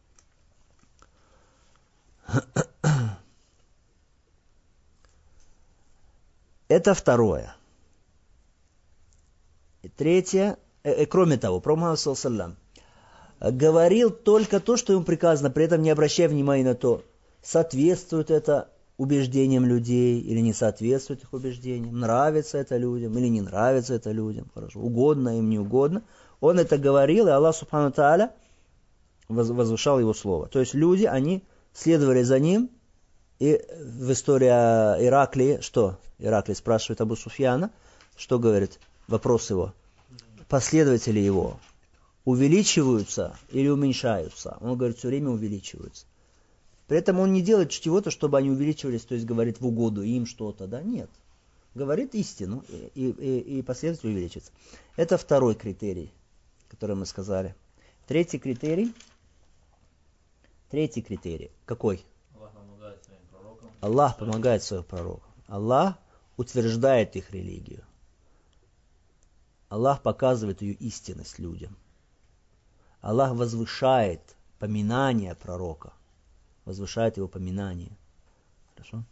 Это второе. И третье, кроме того, пророк Мухаммад ﷺ говорил только то, что ему приказано, при этом не обращая внимания на то, соответствует это убеждениям людей или не соответствует их убеждениям, нравится это людям или не нравится это людям, хорошо, угодно им, не угодно. Он это говорил, и Аллах Субхану Тааля возвышал его слово. То есть люди, они следовали за ним, и в истории о Ираклии, что? Ираклий спрашивает Абу Суфьяна, что говорит? Вопрос его. Последователи его увеличиваются или уменьшаются? Он говорит, все время увеличиваются. При этом он не делает чего-то, чтобы они увеличивались, то есть говорит в угоду им что-то, да? Нет. Говорит истину, и последователи увеличиваются. Это второй критерий, который мы сказали. Третий критерий. Какой? Аллах помогает своим пророкам. Аллах утверждает их религию. Аллах показывает ее истинность людям. Аллах возвышает поминание пророка. Возвышает его поминание. Хорошо?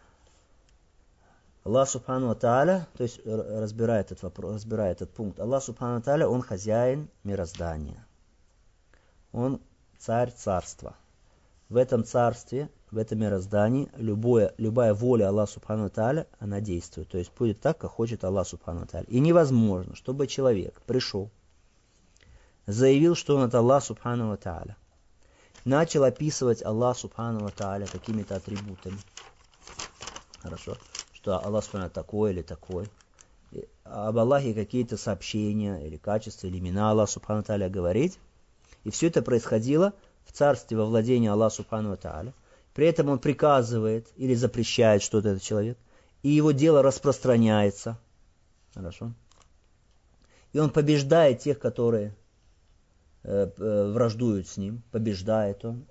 Аллах Субхану ва Тааля, то есть разбирает этот пункт. Аллах Субхану ва Тааля, он хозяин мироздания. Он царь царства. В этом царстве, в этом мироздании, любая воля Аллаха Субхану ва Тааля, она действует. То есть будет так, как хочет Аллах Субхану ва Тааля. И невозможно, чтобы человек пришел, заявил, что он от Аллаха Субхану ва Тааля, начал описывать Аллах Субхану ва Тааля какими-то атрибутами. Хорошо? Что Аллах Субхану ва Тааля такой или такой. И об Аллахе какие-то сообщения или качества, или имена Аллаха Субхану ва Тааля говорить. И все это происходило в царстве во владении Аллаха Субхану ва Тааля. При этом он приказывает или запрещает что-то этот человек. И его дело распространяется. Хорошо? И он побеждает тех, которые враждуют с ним. Побеждает он.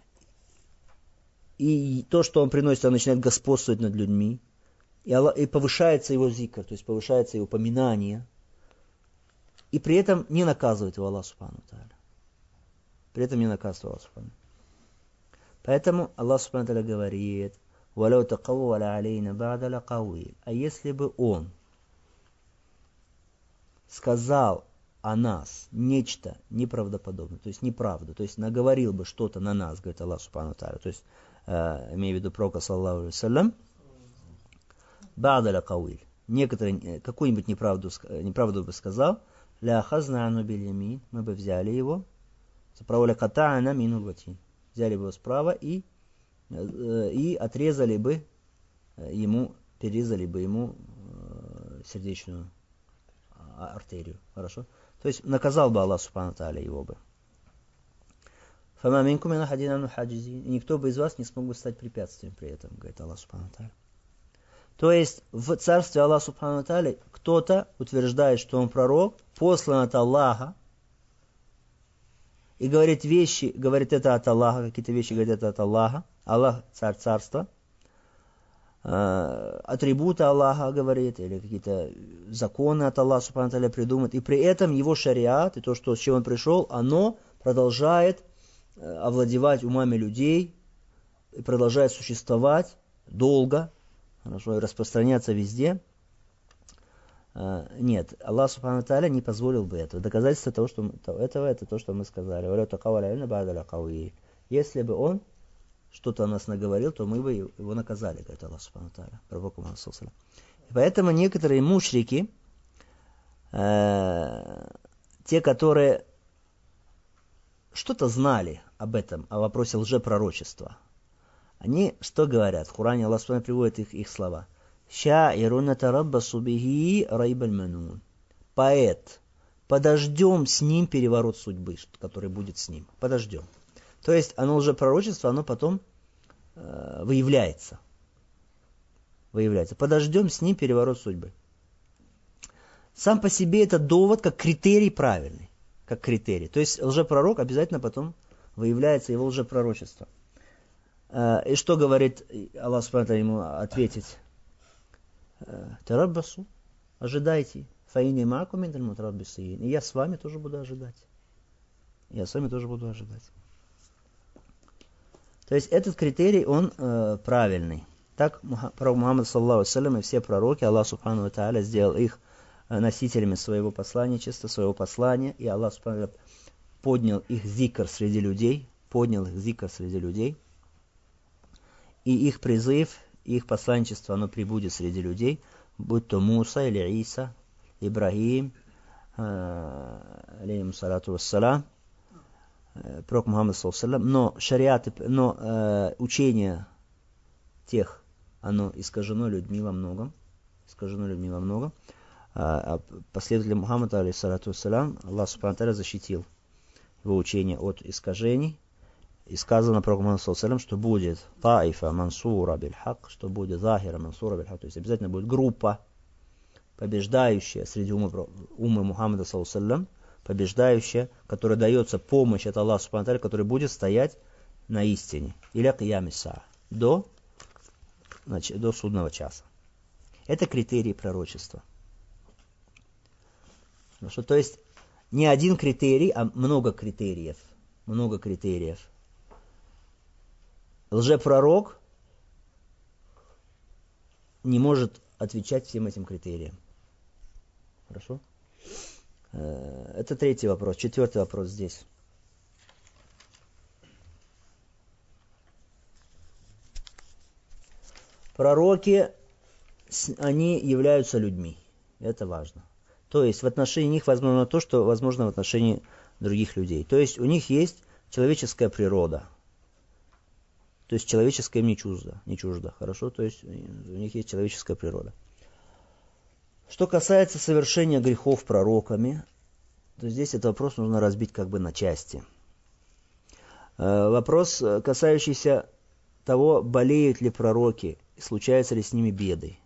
И то, что он приносит, он начинает господствовать над людьми. И повышается его зикр, то есть повышается его поминание. И при этом не наказывает его Аллах Субхану ва Тааля. При этом не наказывает Аллах Субхану. Поэтому Аллах Субхану ва Тааля говорит: «Валяу такавваля алейна ба'да лакауиль». А если бы он сказал о нас нечто неправдоподобное, то есть неправду, то есть наговорил бы что-то на нас, говорит Аллах Субхану ва Тааля, то есть, имея в виду пророка, саллаллаху алейхи ва саллям, ба'да лакауиль, какую-нибудь неправду бы сказал, ля ахазна ану биль ямин, мы бы взяли его, взяли бы его справа и отрезали бы ему, перерезали бы ему сердечную артерию. Хорошо? То есть наказал бы Аллах Субхану ва Тааля его бы. И никто бы из вас не смог бы стать препятствием при этом, говорит Аллах Субхану ва Тааля. То есть в царстве Аллаха Субхану ва Тааля кто-то утверждает, что он пророк, послан от Аллаха, и говорит вещи, говорит это от Аллаха, какие-то вещи говорит это от Аллаха, Аллах царь царства, атрибуты Аллаха говорит, или какие-то законы от Аллаха субхану ва тааля придумает, и при этом его шариат, и то, что, с чем он пришел, оно продолжает овладевать умами людей, и продолжает существовать долго, хорошо, и распространяться везде. Нет, Аллах субхану ва тааля не позволил бы этого. Доказательство того, что это то, что мы сказали. Если бы он что-то о нас наговорил, то мы бы его наказали, говорит Аллах субхану ва тааля, пророку Мухаммаду саллаллаху алейхи ва саллям. И поэтому некоторые мушрики, те, которые что-то знали об этом, о вопросе лжепророчества, они что говорят? В Коране Аллах субхану ва тааля приводит их слова. Поэт. Подождем с ним переворот судьбы, который будет с ним. Подождем. То есть оно лжепророчество, оно потом выявляется. Подождем с ним переворот судьбы. Сам по себе этот довод как критерий правильный. Как критерий. То есть лжепророк обязательно потом выявляется его лжепророчество. И что говорит Аллах субхану ва тааля ему ответить? Тараббасу, ожидайте. Фаини маку миналь мутараббисин. И я с вами тоже буду ожидать. То есть этот критерий, он правильный. Так пророк Мухаммад саллаллаху алейхи ва саллям и все пророки, Аллах субхану ва тааля сделал их носителями своего посланничества, своего послания. И Аллах субхану ва тааля поднял их зикр среди людей. И их призыв, их посланничество, оно прибудет среди людей, будь то Муса или Иса, Ибрахим, алейхиму салату вассалям, пророк Мухаммад саллаллаху алейхи ва саллям, но учение тех, оно искажено людьми во многом. Последователи Мухаммада, алейхиссалату вассалям, Аллах субхану ва тааля защитил его учение от искажений. И сказано про Мухаммада, саллаллаху алейхи ва саллям, что будет таифа мансура биль-хак, что будет захира мансура биль-хак. То есть обязательно будет группа, побеждающая среди умы Мухаммада, саллаллаху алейхи ва саллям, побеждающая, которая дается помощь от Аллаха субхану ва тааля, которая будет стоять на истине. Иля киями саа. До судного часа. Это критерии пророчества. То есть не один критерий, а много критериев. Лжепророк не может отвечать всем этим критериям. Хорошо? Это третий вопрос. Четвертый вопрос здесь. Пророки, они являются людьми. Это важно. То есть в отношении них возможно то, что возможно в отношении других людей. То есть у них есть человеческая природа. То есть человеческое им не чуждо. Хорошо? То есть у них есть человеческая природа. Что касается совершения грехов пророками, то здесь этот вопрос нужно разбить как бы на части. Вопрос, касающийся того, болеют ли пророки, случаются ли с ними беды.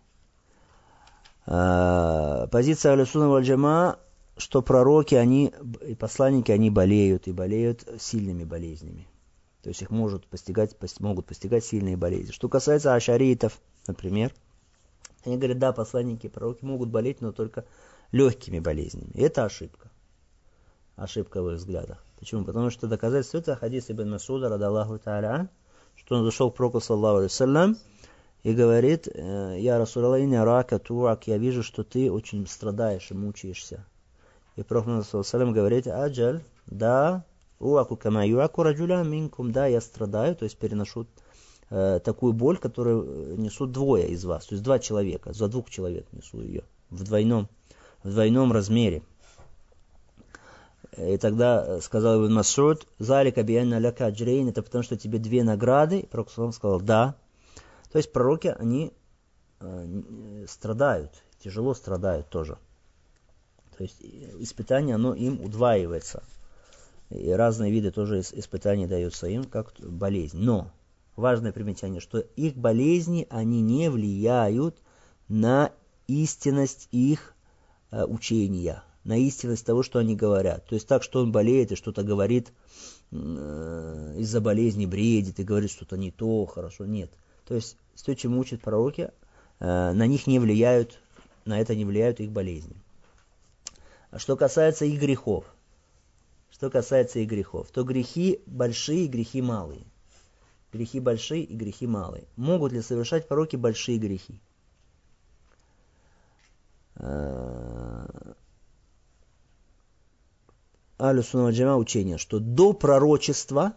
Позиция Ахлю-Сунна валь-Джамаа, что пророки, они и посланники, они болеют, и болеют сильными болезнями. То есть их могут постигать сильные болезни. Что касается ашаритов, например, они говорят, да, посланники и пророки могут болеть, но только легкими болезнями. И это ошибка. Ошибка в их взглядах. Почему? Потому что доказательство это хадис Ибн Масуда, радаллаху тааля, что он зашел к пророку, саллаллаху алейхи ва саллям, и говорит, я Расулаллах, инна рака турак, я вижу, что ты очень страдаешь и мучаешься. И пророк, саллаллаху алейхи ва саллям, говорит, аджаль, да, уаку кама юаку раджуля минкум, да, я страдаю, то есть переношу такую боль, которую несут двое из вас, то есть два человека, за двух человек несу ее, в двойном размере. И тогда сказал Ибн Мас'уд, залика бианна ляка аджрейн, это потому что тебе две награды. И пророк сказал, да. То есть пророки, они страдают, тяжело страдают тоже. То есть испытание, оно им удваивается. И разные виды тоже испытаний даются им, как болезнь. Но важное примечание, что их болезни, они не влияют на истинность их учения. на истинность того, что они говорят. То есть так, что он болеет и что-то говорит из-за болезни, бредит и говорит что-то не то, хорошо, нет. То есть то, чему учат пророки, на них не влияют, на это не влияют их болезни. А что касается их грехов, то грехи большие и грехи малые. Грехи большие и грехи малые. Могут ли совершать пророки большие грехи? Ахлю сунна валь джамаа учение, что до пророчества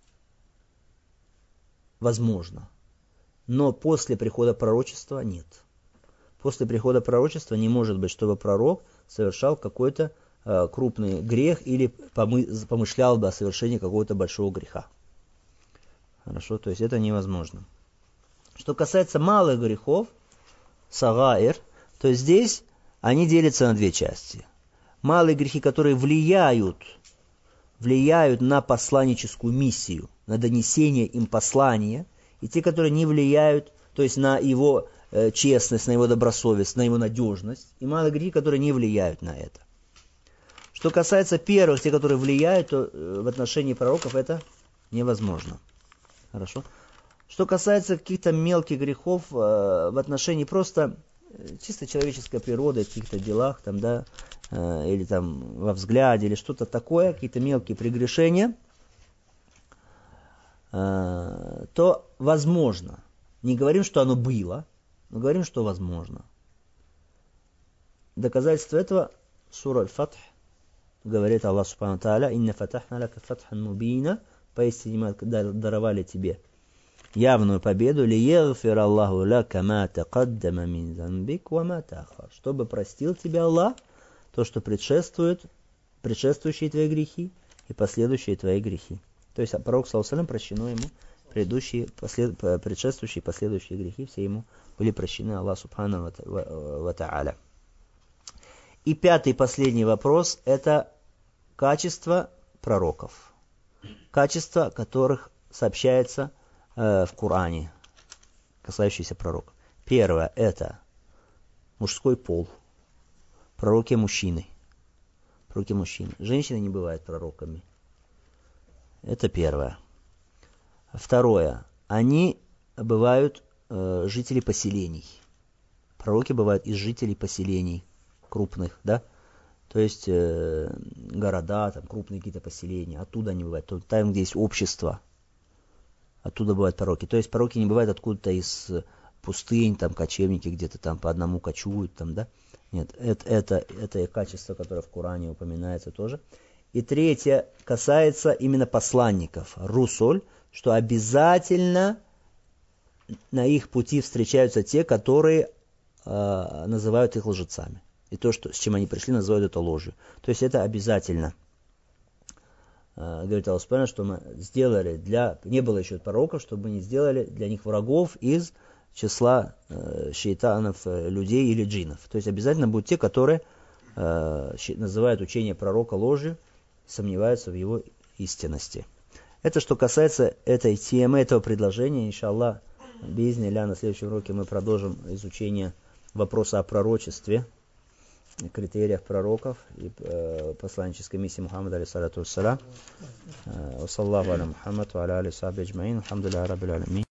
возможно, но после прихода пророчества нет. После прихода пророчества не может быть, чтобы пророк совершал какой-то крупный грех или помышлял бы о совершении какого-то большого греха. Хорошо, то есть это невозможно. Что касается малых грехов, сагаир, то здесь они делятся на две части. Малые грехи, которые влияют на посланническую миссию, на донесение им послания, и те, которые не влияют, то есть на его честность, на его добросовестность, на его надежность, и малые грехи, которые не влияют на это. Что касается первых, те, которые влияют, то в отношении пророков это невозможно. Хорошо. Что касается каких-то мелких грехов в отношении просто чисто человеческой природы, в каких-то делах, там, да, или там во взгляде, или что-то такое, какие-то мелкие прегрешения, то возможно. Не говорим, что оно было, но говорим, что возможно. Доказательство этого сура Аль-Фатх, говорит Аллах Субхану Тааля: «Инна фатахна лака фатхан мубина», поистине мы даровали тебе явную победу, лиягфир Аллаху лака ма тақаддама мин занбик ва ма таахар, чтобы простил тебе Аллах то, что предшествующие твои грехи и последующие твои грехи. То есть пророк саллаллаху алейхи ва саллям прощено ему предшествующие и последующие грехи, все ему были прощены Аллах Субхану ва Тааля. И пятый, последний вопрос, это качество пророков. Качества, которых сообщается в Коране, касающиеся пророков. Первое – это мужской пол. Пророки мужчины. Женщины не бывают пророками. Это первое. Второе. Они бывают жители поселений. Пророки бывают из жителей поселений крупных, да? То есть города, там крупные какие-то поселения. Оттуда они бывают. Там, где есть общество. Оттуда бывают пророки. То есть пророки не бывают откуда-то из пустынь, там кочевники где-то там по одному кочуют, там, да? Нет, это качество, которое в Коране упоминается тоже. И третье касается именно посланников, русуль, что обязательно на их пути встречаются те, которые называют их лжецами. И то, с чем они пришли, называют это ложью. То есть это обязательно. Говорит Аллах Субхану, что мы сделали не было еще пророков, чтобы мы не сделали для них врагов из числа шейтанов, людей или джиннов. То есть обязательно будут те, которые называют учение пророка ложью, сомневаются в его истинности. Это что касается этой темы, этого предложения. Иншаллах, би'изни-ллах, на следующем уроке мы продолжим изучение вопроса о пророчестве, критериях пророков и посланнической миссии Мухаммада алейхиссалату вассалям. Саллаллаху аля Мухаммад ва аля али сахби аджмаин. Алхамдулиллахи раббил алямин.